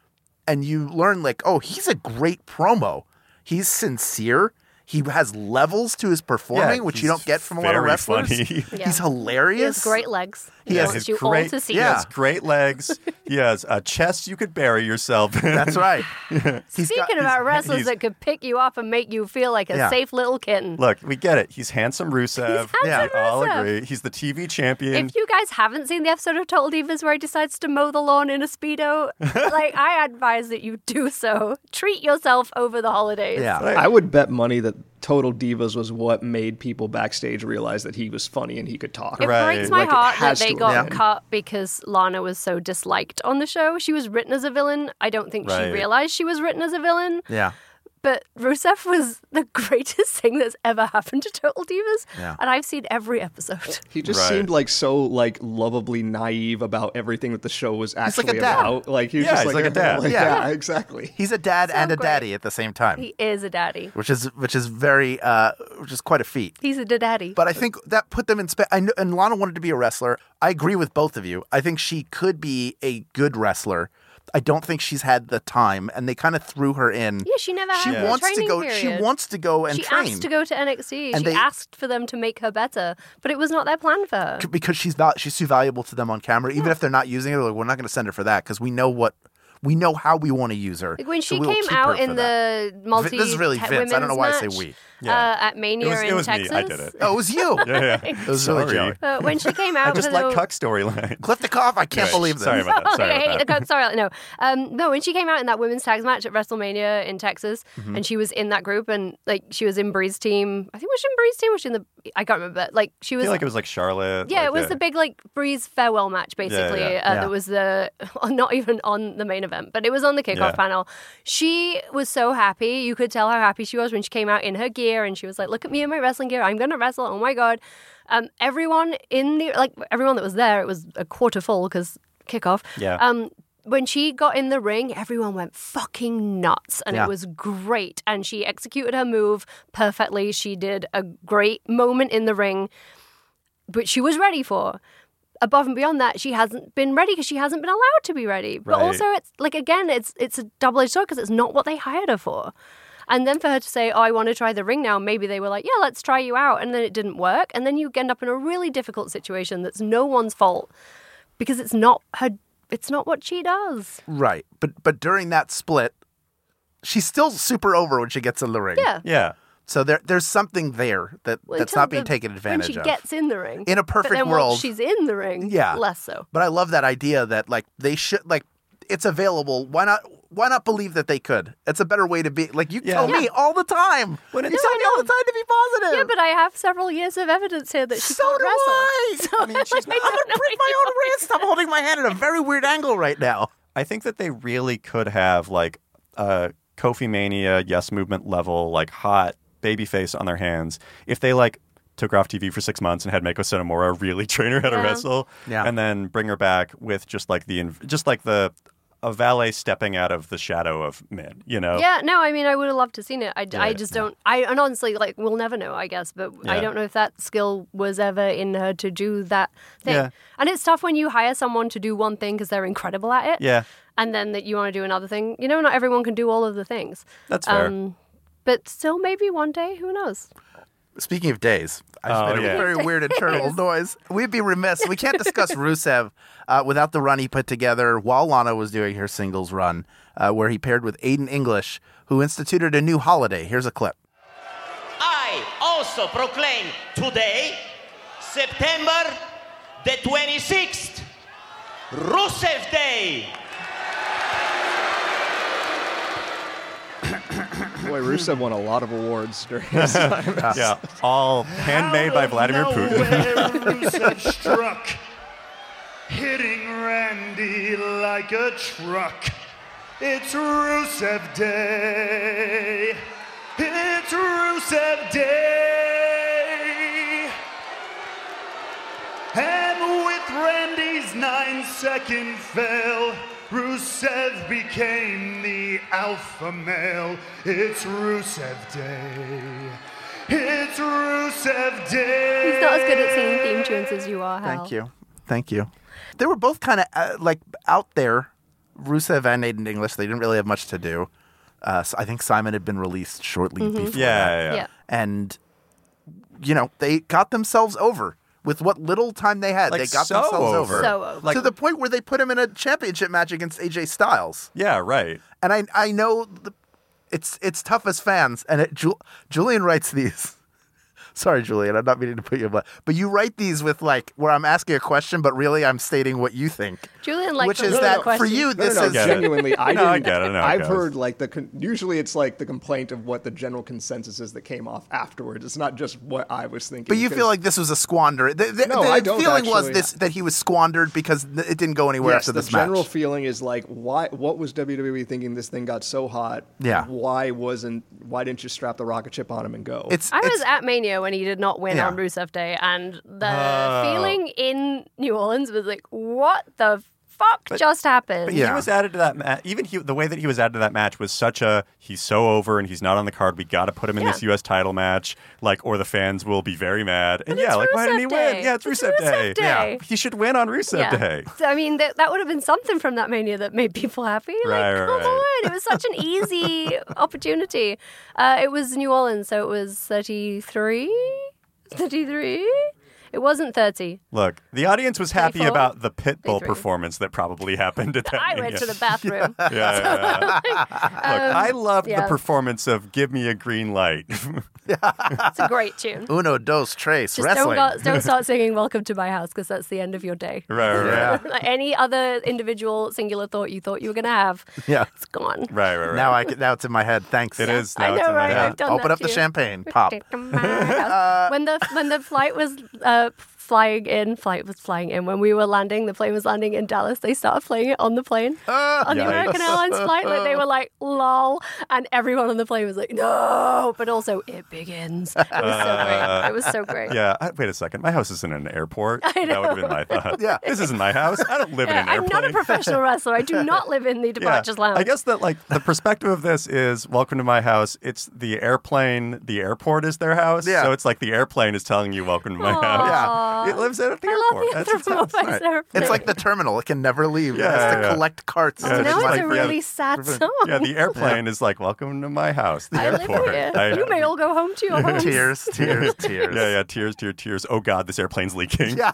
and you learn, like, oh, he's a great promo. He's sincere. He has levels to his performing, which you don't get from a lot of very wrestlers. funny. Yeah. He's hilarious. He has great legs. He He has wants his you all great, to see. he has great legs. He has a chest you could bury yourself in. That's right. Speaking about wrestlers he's- that could pick you up and make you feel like a Yeah. safe little kitten. Look, we get it. He's handsome Rusev. He's handsome We all Rusev. agree. He's the TV champion. If you guys haven't seen the episode of Total Divas where he decides to mow the lawn in a Speedo, like, I advise that you do so. Treat yourself over the holidays. Yeah. I would bet money that Total Divas was what made people backstage realize that he was funny and he could talk. It breaks my Like, it heart that has they to got have been. cut because Lana was so disliked on the show. She was written as a villain. I don't think she Right. realized she was written as a villain. Yeah. But Rusev was the greatest thing that's ever happened to Total Divas. Yeah. And I've seen every episode. He just seemed like so lovably naive about everything that the show was like a actually dad. about. Like he was Yeah, just he's like a dad. Like, Yeah. yeah, exactly. He's a dad and a great. daddy at the same time, He is a daddy. which is very which is quite a feat. He's a daddy. But I think that put them in and Lana wanted to be a wrestler. I agree with both of you. I think she could be a good wrestler. I don't think she's had the time, and they kind of threw her in. Yeah, she never She had wants the to training go. period. She wants to go and she train asked to go to NXT. And She they- asked for them to make her better, but it was not their plan for her. because she's too valuable to them on camera. Even if they're not using her, like, we're not going to send her for that because we know how we want to use her. Like when So she we will came keep her out for in that. the multi This is really Vince. I don't know why I say match, we. at Mania It was in me. Texas. I did it. Oh, it was you. Yeah. It was really Sorry. Joey. When she came out, I just for like the- Cuck storyline. Cliff the Cough. I can't Right. believe this. Sorry about that. Sorry I hate about the that. code. Sorry, no. No, when she came out in that women's tag match at WrestleMania in Texas, Mm-hmm. and she was in that group, and like she was in Bree's team. I think was she in Bree's team? Was she in the? I can't remember. But, like she I was. feel like it was like Charlotte. Yeah, like, it was the big like Bree's farewell match basically. Yeah. That was the not even on the main event, but it was on the kickoff Yeah. panel. She was so happy. You could tell how happy she was when she came out in her gear, and she was like, "Look at me in my wrestling gear. I'm gonna wrestle. Oh my god!" Everyone everyone that was there, it was a quarter full because kickoff. Yeah. When she got in the ring, everyone went fucking nuts, and Yeah. it was great. And she executed her move perfectly. She did a great moment in the ring, which she was ready for. above and beyond that, she hasn't been ready because she hasn't been allowed to be ready. But Right. also, it's like, again, it's a double-edged sword because it's not what they hired her for. And then for her to say, oh, I want to try the ring now, maybe they were like, yeah, let's try you out. And then it didn't work. And then you end up in a really difficult situation that's no one's fault because it's not what she does. Right. But during that split, she's still super over when she gets in the ring. Yeah. Yeah. So there's something there that's Until not being taken advantage when she of. gets in the ring. In a But perfect then world. once she's in the ring, Yeah. less so. But I love that idea that like they should like it's available. Why not believe that they could? It's a better way to be. Like you tell me all the time. You tell me all the time to be positive. Yeah, but I have several years of evidence here that she So can't do wrestle. I. So, I'm gonna break my own wrist. I'm holding my hand at a very weird angle right now. I think that they really could have like a Kofi Mania, Yes Movement level, like hot babyface on their hands if they like took her off TV for 6 months and had Meiko Satomura really train her how to wrestle, and then bring her back with just like a valet stepping out of the shadow of Min, you know? Yeah, no, I mean, I would have loved to have seen it. I just don't. And honestly, like, we'll never know, I guess. But I don't know if that skill was ever in her to do that thing. Yeah. And it's tough when you hire someone to do one thing because they're incredible at it. Yeah. And then that you want to do another thing. You know, not everyone can do all of the things. That's fair. But still, maybe one day, who knows? Speaking of days, I just made a very weird internal noise. We'd be remiss. We can't discuss Rusev without the run he put together while Lana was doing her singles run, where he paired with Aiden English, who instituted a new holiday. Here's a clip. I also proclaim today, September the 26th, Rusev Day. Boy, Rusev won a lot of awards during his time. Yeah, all handmade by Vladimir Putin. Rusev struck, hitting Randy like a truck. It's Rusev Day. It's Rusev Day. And with Randy's 9-second fail, Rusev became the alpha male. It's Rusev Day. It's Rusev Day. He's not as good at singing theme tunes as you are, Hal. Thank you. They were both kind of like out there, Rusev and Aiden English. They didn't really have much to do. So I think Simon had been released shortly before that. Yeah. And, you know, they got themselves over. With what little time they had, Like, they got so themselves over. So over. Like- to the point where they put him in a championship match against AJ Styles. Yeah, right. And I know it's tough as fans. And Julian writes these. Sorry, Julian, I'm not meaning to put you in blood. But you write these with like where I'm asking a question, but really I'm stating what you think. Julian likes Which to is lead that the question. for you, this is genuinely. I get it. I've heard like usually it's like the complaint of what the general consensus is that came off afterwards. It's not just what I was thinking. But you feel like this was a squander. The I don't feeling was actually. that he was squandered because it didn't go anywhere Yes, after the this general match. feeling is like, what was WWE thinking this thing got so hot? Yeah. Why didn't you strap the rocket ship on him and go? I was at Mania when he did not win Yeah. on Rusev Day, and the feeling in New Orleans was like, what the fuck just happened? But he was added to that match. Even the way that he was added to that match was such a he's so over and he's not on the card. We got to put him in this U.S. title match, like, or the fans will be very mad. And it's like, why didn't he Rusev win? Day. Yeah, it's Rusev Day. Day. Yeah, he should win on Rusev Day. So, I mean, that would have been something from that Mania that made people happy. Right, Like, right, come on. It was such an easy opportunity. It was New Orleans, so it was 33? 33? It wasn't 30. Look, the audience was happy 24? about the Pitbull 23. performance that probably happened at that I Mania. went to the bathroom. Yeah. Look, I loved the yeah. performance of "Give Me a Green Light." It's a great tune. Uno, dos, tres, Just wrestling. don't start singing "Welcome to My House" because that's the end of your day. Right. Like any other individual singular thought you were going to have, Yeah. it's gone. Right. Now it's in my head. Thanks. It is. I Now know, it's in my right? head. I've done Open that up the to you. champagne. Pop. When the flight was flying in, when we were landing, the plane was landing in Dallas, they started playing it on the plane, on the Yikes. American Airlines flight. Like, they were like, lol. And everyone on the plane was like, no. But also, it begins. It was so great. It was so great. Yeah. Wait a second. My house isn't an airport. I know. That would have been my thought. Yeah. This isn't my house. I don't live in Yeah, an I'm airplane. not a professional wrestler. I do not live in the departures lounge. I guess that like the perspective of this is welcome to my house. It's the airplane. The airport is their house. Yeah. So it's like the airplane is telling you welcome to my house. Yeah. God. It lives out at the I airport. love the That's its house. anthropomorphized airplane. It's like the terminal. It can never leave. Yeah, it has to yeah. collect carts. Oh, now it's a really yeah, sad song. Yeah, the airplane is like, welcome to my house, the I live airport. here. You may all go home to your homes. Tears. Yeah, tears. Oh God, this airplane's leaking. Yeah.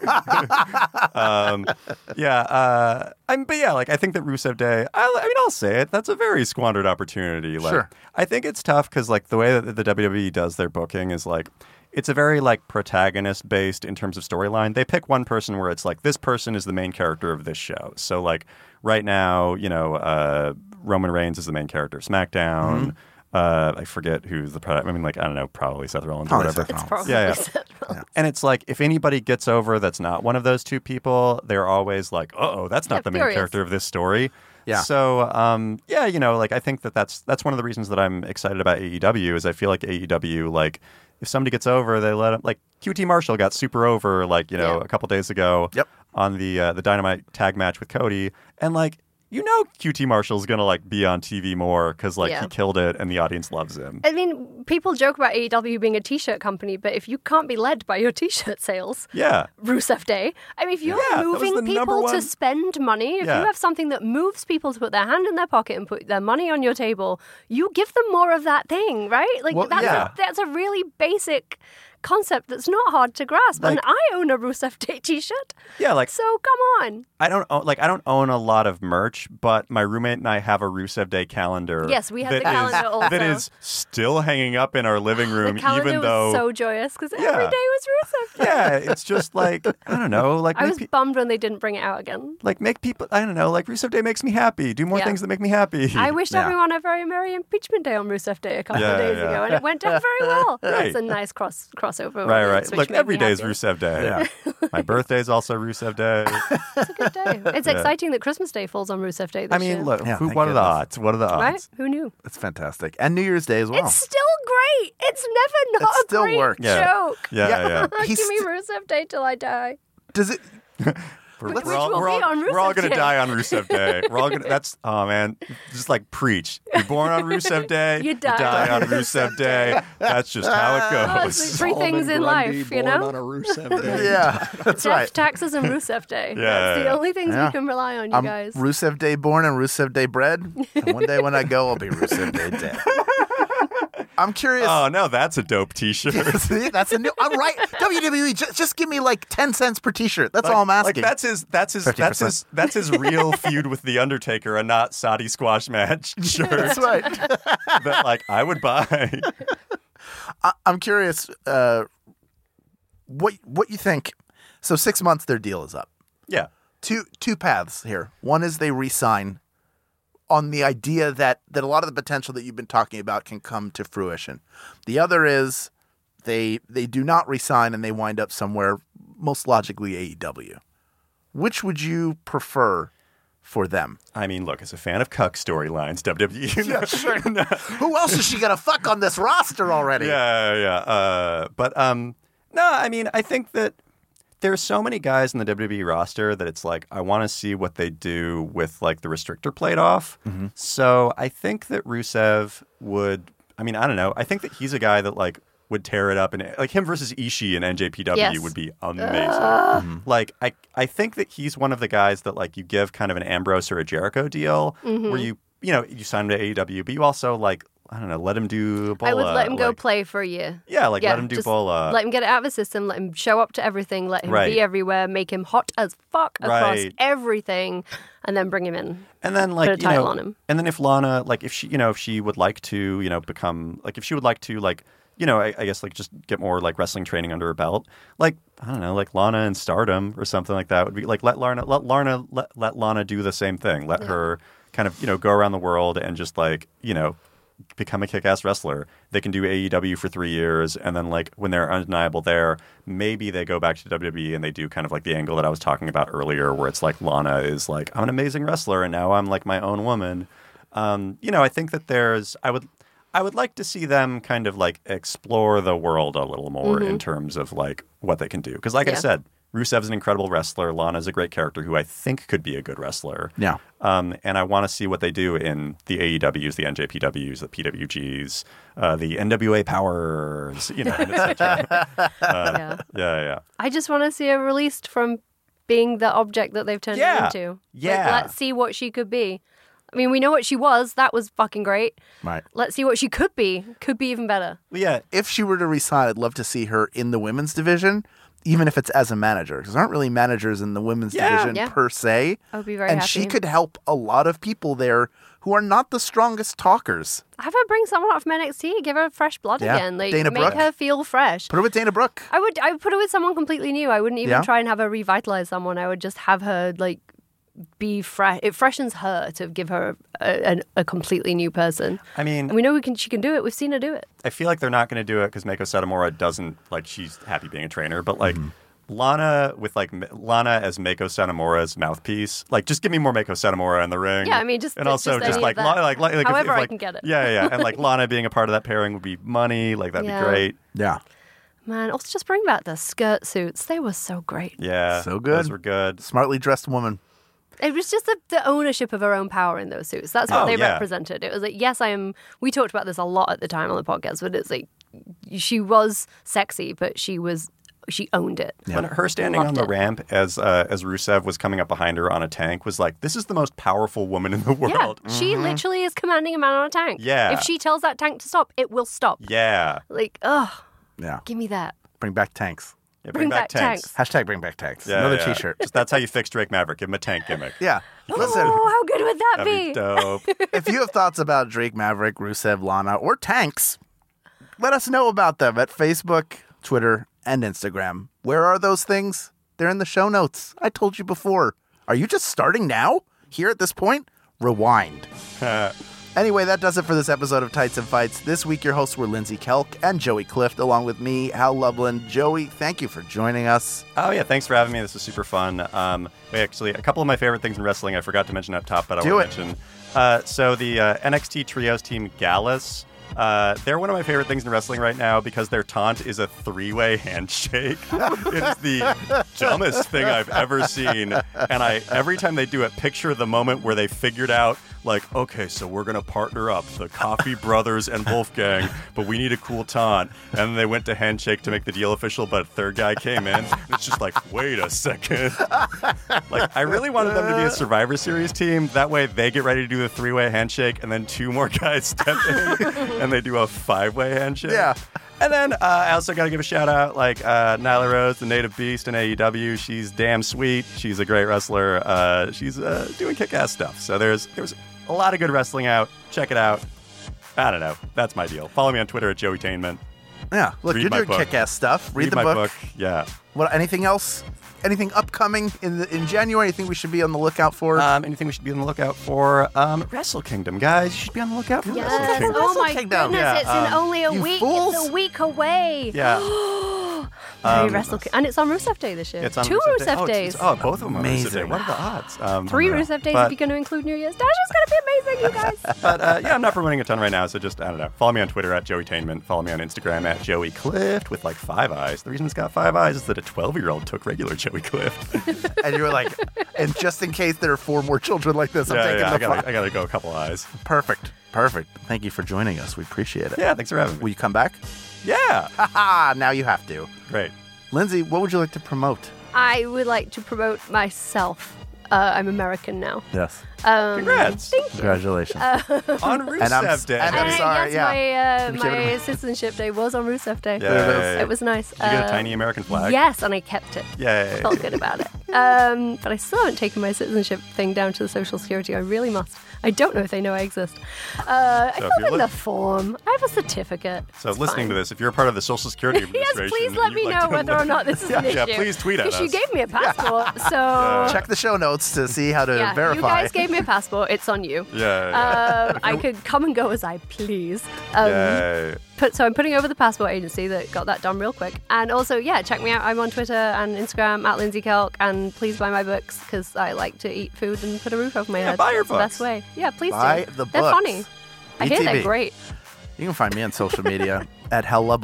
But yeah, like I think that Rusev Day. I'll say it. That's a very squandered opportunity. Like, Sure. I think it's tough because like the way that the WWE does their booking is like. It's a very like protagonist based in terms of storyline. They pick one person where it's like this person is the main character of this show. So like right now, Roman Reigns is the main character of SmackDown. I forget who's the product. I mean, like I don't know, probably Seth Rollins or whatever. It's probably Seth Rollins. And it's like if anybody gets over that's not one of those two people, they're always like, "Uh-oh, that's not the main character of this story." Yeah. So, like I think that's one of the reasons that I'm excited about AEW is I feel like AEW like. If somebody gets over, they let him. Like QT Marshall got super over, like a couple days ago on the Dynamite tag match with Cody, and like QT Marshall's gonna like be on TV more because he killed it and the audience loves him. I mean, people joke about AEW being a t-shirt company, but if you can't be led by your t-shirt sales, Rusev Day. I mean, if you're moving people to spend money, if you have something that moves people to put their hand in their pocket and put their money on your table, you give them more of that thing, right? Like that's a really basic concept that's not hard to grasp. Like, and I own a Rusev Day t-shirt. Yeah, like so come on. I don't own a lot of merch, but my roommate and I have a Rusev Day calendar. Yes, we have the calendar also. That is still hanging up in our living room, the calendar even though was so joyous because every day was Rusev Day. Yeah, it's just like I don't know. Like I was bummed when they didn't bring it out again. Like make people I don't know. Like Rusev Day makes me happy. Do more things that make me happy. I wished everyone a very merry impeachment day on Rusev Day a couple of days ago, and it went down very well. Right. It's a nice crossover. Right. Look, every day is Rusev Day. Yeah. My birthday is also Rusev Day. It's a good day. It's exciting that Christmas Day falls on Rusev Day this year. Look, what are the odds? What are the odds? Right? Who knew? It's fantastic. And New Year's Day as well. It's still great. It's never not still a great works. joke. Yeah. Give me Rusev Day till I die. Does it... We're all going to die on Rusev Day. We're all going to, that's, oh man, just like preach. You're born on Rusev Day, you die on Rusev Day. That's just how it goes. It's three things in life, born on a Rusev Day. Yeah, that's Death, right. taxes, and Rusev Day. Yeah, that's the only things you can rely on, you guys. Rusev Day born and Rusev Day bred. And one day when I go, I'll be Rusev Day dead. I'm curious. Oh, no, that's a dope t-shirt. See, that's a new. I'm right. WWE, just give me like 10 cents per t-shirt. That's all I'm asking. Like that's his real feud with the Undertaker, and not Saudi squash match shirt. That's right. That like I would buy. I'm curious. What you think? So 6 months, their deal is up. Yeah. Two paths here. One is they re-sign on the idea that a lot of the potential that you've been talking about can come to fruition. The other is they do not resign and they wind up somewhere, most logically AEW. Which would you prefer for them? I mean, look, as a fan of cuck storylines, WWE. Yeah, sure. Who else is she going to fuck on this roster already? Yeah. No, I mean, I think that there's so many guys in the WWE roster that it's like, I want to see what they do with like the restrictor plate off. Mm-hmm. So I think that Rusev would, I mean, I don't know. I think that he's a guy that like would tear it up, and like him versus Ishii and NJPW would be amazing. Like, I think that he's one of the guys that like you give kind of an Ambrose or a Jericho deal where you sign him to AEW, but you also like, I don't know, let him do Bola. I would let him go play for a year. Yeah, let him do Bola. Let him get it out of the system, let him show up to everything, let him be everywhere, make him hot as fuck across everything, and then bring him in. And then like, put a title on him. And then if Lana, like if she would like to, become, like if she would like to like, I guess like just get more like wrestling training under her belt, like, I don't know, like Lana and Stardom or something like that would be like, let Lana do the same thing. Let her kind of, go around the world and just like, become a kick-ass wrestler. They can do AEW for 3 years, and then like when they're undeniable there, maybe they go back to WWE and they do kind of like the angle that I was talking about earlier, where it's like Lana is like, I'm an amazing wrestler and now I'm like my own woman. I think that I would like to see them kind of like explore the world a little more in terms of like what they can do. Because like I said, Rusev's an incredible wrestler. Lana's a great character who I think could be a good wrestler. Yeah. And I want to see what they do in the AEWs, the NJPWs, the PWGs, the NWA Powers, and et cetera. Yeah. I just want to see her released from being the object that they've turned her into. Yeah. Let's see what she could be. I mean, we know what she was. That was fucking great. Right. Let's see what she could be. Could be even better. Well, yeah, if she were to resign, I'd love to see her in the women's division, even if it's as a manager. Because there aren't really managers in the women's division per se. I would be very and happy. she could help a lot of people there who are not the strongest talkers. Have her bring someone out from NXT. Give her fresh blood again. Like, Dana make Brooke. her feel fresh. Put her with Dana Brooke. I would put her with someone completely new. I wouldn't even Yeah. try and have her revitalize someone. I would just have her be fresh. It freshens her to give her a completely new person. I mean, And we know she can do it. We've seen her do it. I feel like they're not going to do it because Meiko Satomura doesn't, she's happy being a trainer, but Lana with Lana as Meiko Satomura's mouthpiece, just give me more Meiko Satomura in the ring. Yeah, I mean, just and also just any of that. However I can get it. Yeah, and Lana being a part of that pairing would be money. That'd be great. Yeah. Man, also just bring back the skirt suits. They were so great. Yeah, So good. Those were good. Smartly dressed woman. It was just the ownership of her own power in those suits. That's what they represented. It was like, yes, I am. We talked about this a lot at the time on the podcast, but it's like she was sexy, but she owned it. When her standing on the ramp as Rusev was coming up behind her on a tank was like, this is the most powerful woman in the world. Yeah, she literally is commanding a man on a tank. Yeah. If she tells that tank to stop, it will stop. Yeah. Yeah. Give me that. Bring back tanks. Yeah, Bring back tanks. Hashtag bring back tanks. Yeah, Another yeah. t-shirt. Just that's how you fix Drake Maverick. Give him a tank gimmick. Yeah. Listen. Oh, how good would that That'd be? be dope. If you have thoughts about Drake Maverick, Rusev, Lana, or tanks, let us know about them at Facebook, Twitter, and Instagram. Where are those things? They're in the show notes. I told you before. Are you just starting now? Here at this point? Rewind. Anyway, that does it for this episode of Tights and Fights. This week, your hosts were Lindsay Kelk and Joey Clift, along with me, Hal Lublin. Joey, thank you for joining us. Oh, yeah. Thanks for having me. This was super fun. Actually, a couple of my favorite things in wrestling I forgot to mention up top, but I want to mention. So the NXT Trios team Gallus, they're one of my favorite things in wrestling right now because their taunt is a three-way handshake. It is the dumbest thing I've ever seen. And every time they do it, picture the moment where they figured out, okay, so we're going to partner up, the Coffee Brothers and Wolfgang, but we need a cool taunt. And then they went to handshake to make the deal official, but a third guy came in. And it's just wait a second. I really wanted them to be a Survivor Series team. That way they get ready to do the three-way handshake, and then two more guys step in, and they do a five-way handshake. Yeah. And then I also got to give a shout out, Nyla Rose, the Native Beast in AEW. She's damn sweet. She's a great wrestler. She's doing kick-ass stuff. So there's a lot of good wrestling out. Check it out. I don't know. That's my deal. Follow me on Twitter at Joeytainment. Yeah, look, you're doing kick-ass stuff. Read the my book. Yeah. What? Anything else? Anything upcoming in January? Anything we should be on the lookout for? Anything we should be on the lookout for? Wrestle Kingdom, guys. You should be on the lookout for Wrestle Kingdom. Oh my Kingdom. goodness, Yeah, it's in only a week. fools. It's a week away. Yeah. And it's on Rusev Day this year. It's on Two Rusev Rusev days. both of them on Rusev Day. Amazing. What are the odds? Three Rusev days if you're going to include New Year's. That's just going to be amazing, you guys. But I'm not promoting a ton right now, so just, I don't know. Follow me on Twitter at Joeytainment. Follow me on Instagram at Joey Clift with 5 eyes. The reason it's got 5 eyes is that a 12-year-old took regular Joey Clift. And you were like, and just in case there are 4 more children like this, I'm taking the 5. I gotta go a couple eyes. Perfect. Thank you for joining us. We appreciate it. Yeah, thanks for having me. Will you come back? Yeah. Haha, now you have to. Great. Lindsay, what would you like to promote? I would like to promote myself. I'm American now. Yes. Congrats. Thank you. Congratulations. On Rusev Day. And I'm sorry, yes, You gave it my away. citizenship day was on Rusev Day. Yeah. It was nice. Did you get a tiny American flag? Yes, and I kept it. Yay. Felt good about it. But I still haven't taken my citizenship thing down to the Social Security. I really must. I don't know if they know I exist. I if filled you're in the form. I have a certificate. So listening to this, if you're a part of the Social Security Yes, Administration, please and let you'd me like know to whether or not this is an issue. Yeah, please tweet at us. Because you gave me a passport, so... Check the show notes to see how to Yeah, verify. you guys gave me a passport. It's on you. Yeah. I could come and go as I please. Yay. So I'm putting over the passport agency that got that done real quick. And also, check me out. I'm on Twitter and Instagram at Lindsay Kelk. And please buy my books because I like to eat food and put a roof over my head. buy your That's the best books. way. Yeah, please Buy do. the They're books. funny. I hear they're BTB. great. You can find me on social media at Hal Lublin.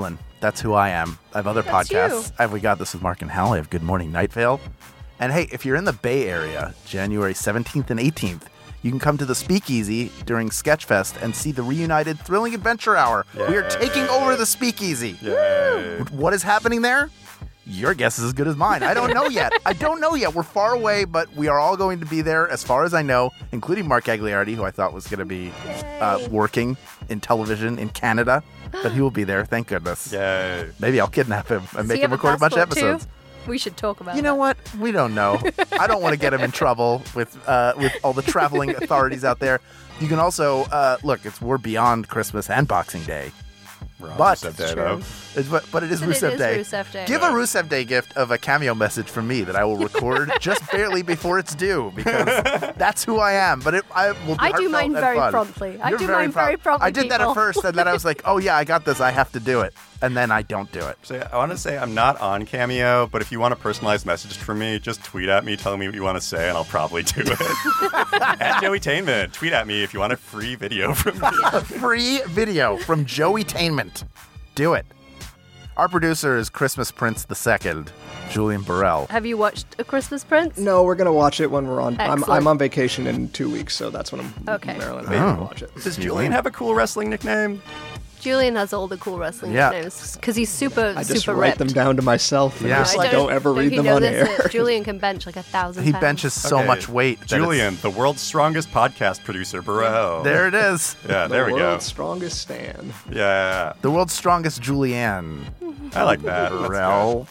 That's who I am. I have other That's podcasts. We got this with Mark and Hal. I have Good Morning Night Vale. And hey, if you're in the Bay Area, January 17th and 18th, you can come to the Speakeasy during Sketchfest and see the reunited Thrilling Adventure Hour. Yay. We are taking over the Speakeasy. Yay. What is happening there? Your guess is as good as mine. I don't know yet. We're far away, but we are all going to be there, as far as I know, including Mark Gagliardi, who I thought was going to be working in television in Canada. But he will be there, thank goodness. Yay. Maybe I'll kidnap him and Does make he him have record a bunch of passport too? episodes. We should talk about You know what? We don't know. I don't want to get him in trouble with all the traveling authorities out there. You can also look. We're beyond Christmas and Boxing Day. But Rusev Day, though. But it is But Rusev it is Day. Rusev Day. Give a Rusev Day gift of a cameo message from me that I will record just barely before it's due, because that's who I am. But I will be I do heartfelt mine and very fun. promptly. I You're do mine very promptly, I did that at people. first, and then I was like, oh yeah, I got this. I have to do it. And then I don't do it. So I want to say I'm not on Cameo, but if you want a personalized message from me, just tweet at me, telling me what you want to say, and I'll probably do it. At Joey Tainment, tweet at me if you want a free video from me. A free video from Joey Tainment. Do it. Our producer is Christmas Prince II, Julian Burrell. Have you watched A Christmas Prince? No, we're going to watch it when we're on. Excellent. I'm on vacation in 2 weeks, so that's when I'm Okay. in Maryland. Maybe we'll watch it. Does Julian have a cool wrestling nickname? Julian has all the cool wrestling Yeah. nicknames because he's super, I just super write ripped. them down to myself and Yeah. just don't ever read you them know on this, air. Julian can bench like 1,000 He pounds. benches so Okay. much weight. that Julian, the world's strongest podcast producer, Burrell. There it is. Yeah, there we The go. world's strongest Stan. Yeah, The world's strongest Julianne I like that. That's Burrell.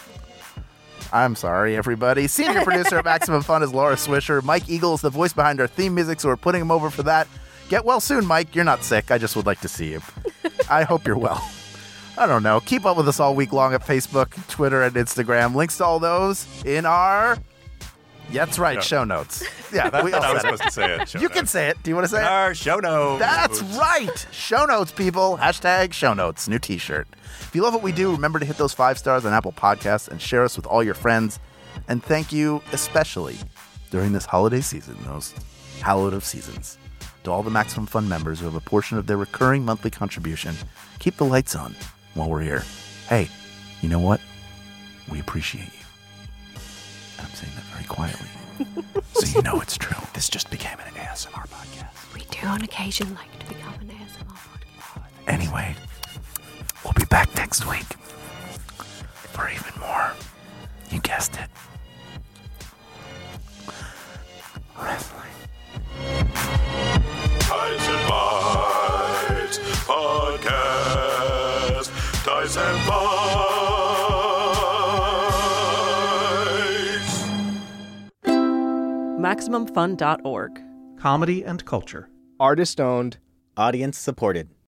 I'm sorry, everybody. Senior producer at Maximum Fun is Laura Swisher. Mike Eagle is the voice behind our theme music, so we're putting him over for that. Get well soon, Mike. You're not sick. I just would like to see you. I hope you're well. I don't know. Keep up with us all week long at Facebook, Twitter, and Instagram. Links to all those in our... Yeah, that's right, show notes. Yeah, That's all what I was said it. supposed to say it. Show You notes. can say it. Do you want to say it? Our show notes. That's right. Show notes, people. Hashtag show notes. New t-shirt. If you love what we do, remember to hit those 5 stars on Apple Podcasts and share us with all your friends. And thank you, especially during this holiday season, those hallowed of seasons, to all the Maximum Fun members who have a portion of their recurring monthly contribution. Keep the lights on while we're here. Hey, you know what? We appreciate you. And I'm saying that very quietly, so you know it's true. This just became an ASMR podcast. We do on occasion like to become an ASMR podcast. Anyway, we'll be back next week for even more. You guessed it. Wrestling. Ties and Bites Podcast. Ties and Bites. MaximumFun.org. Comedy and culture. Artist owned. Audience supported.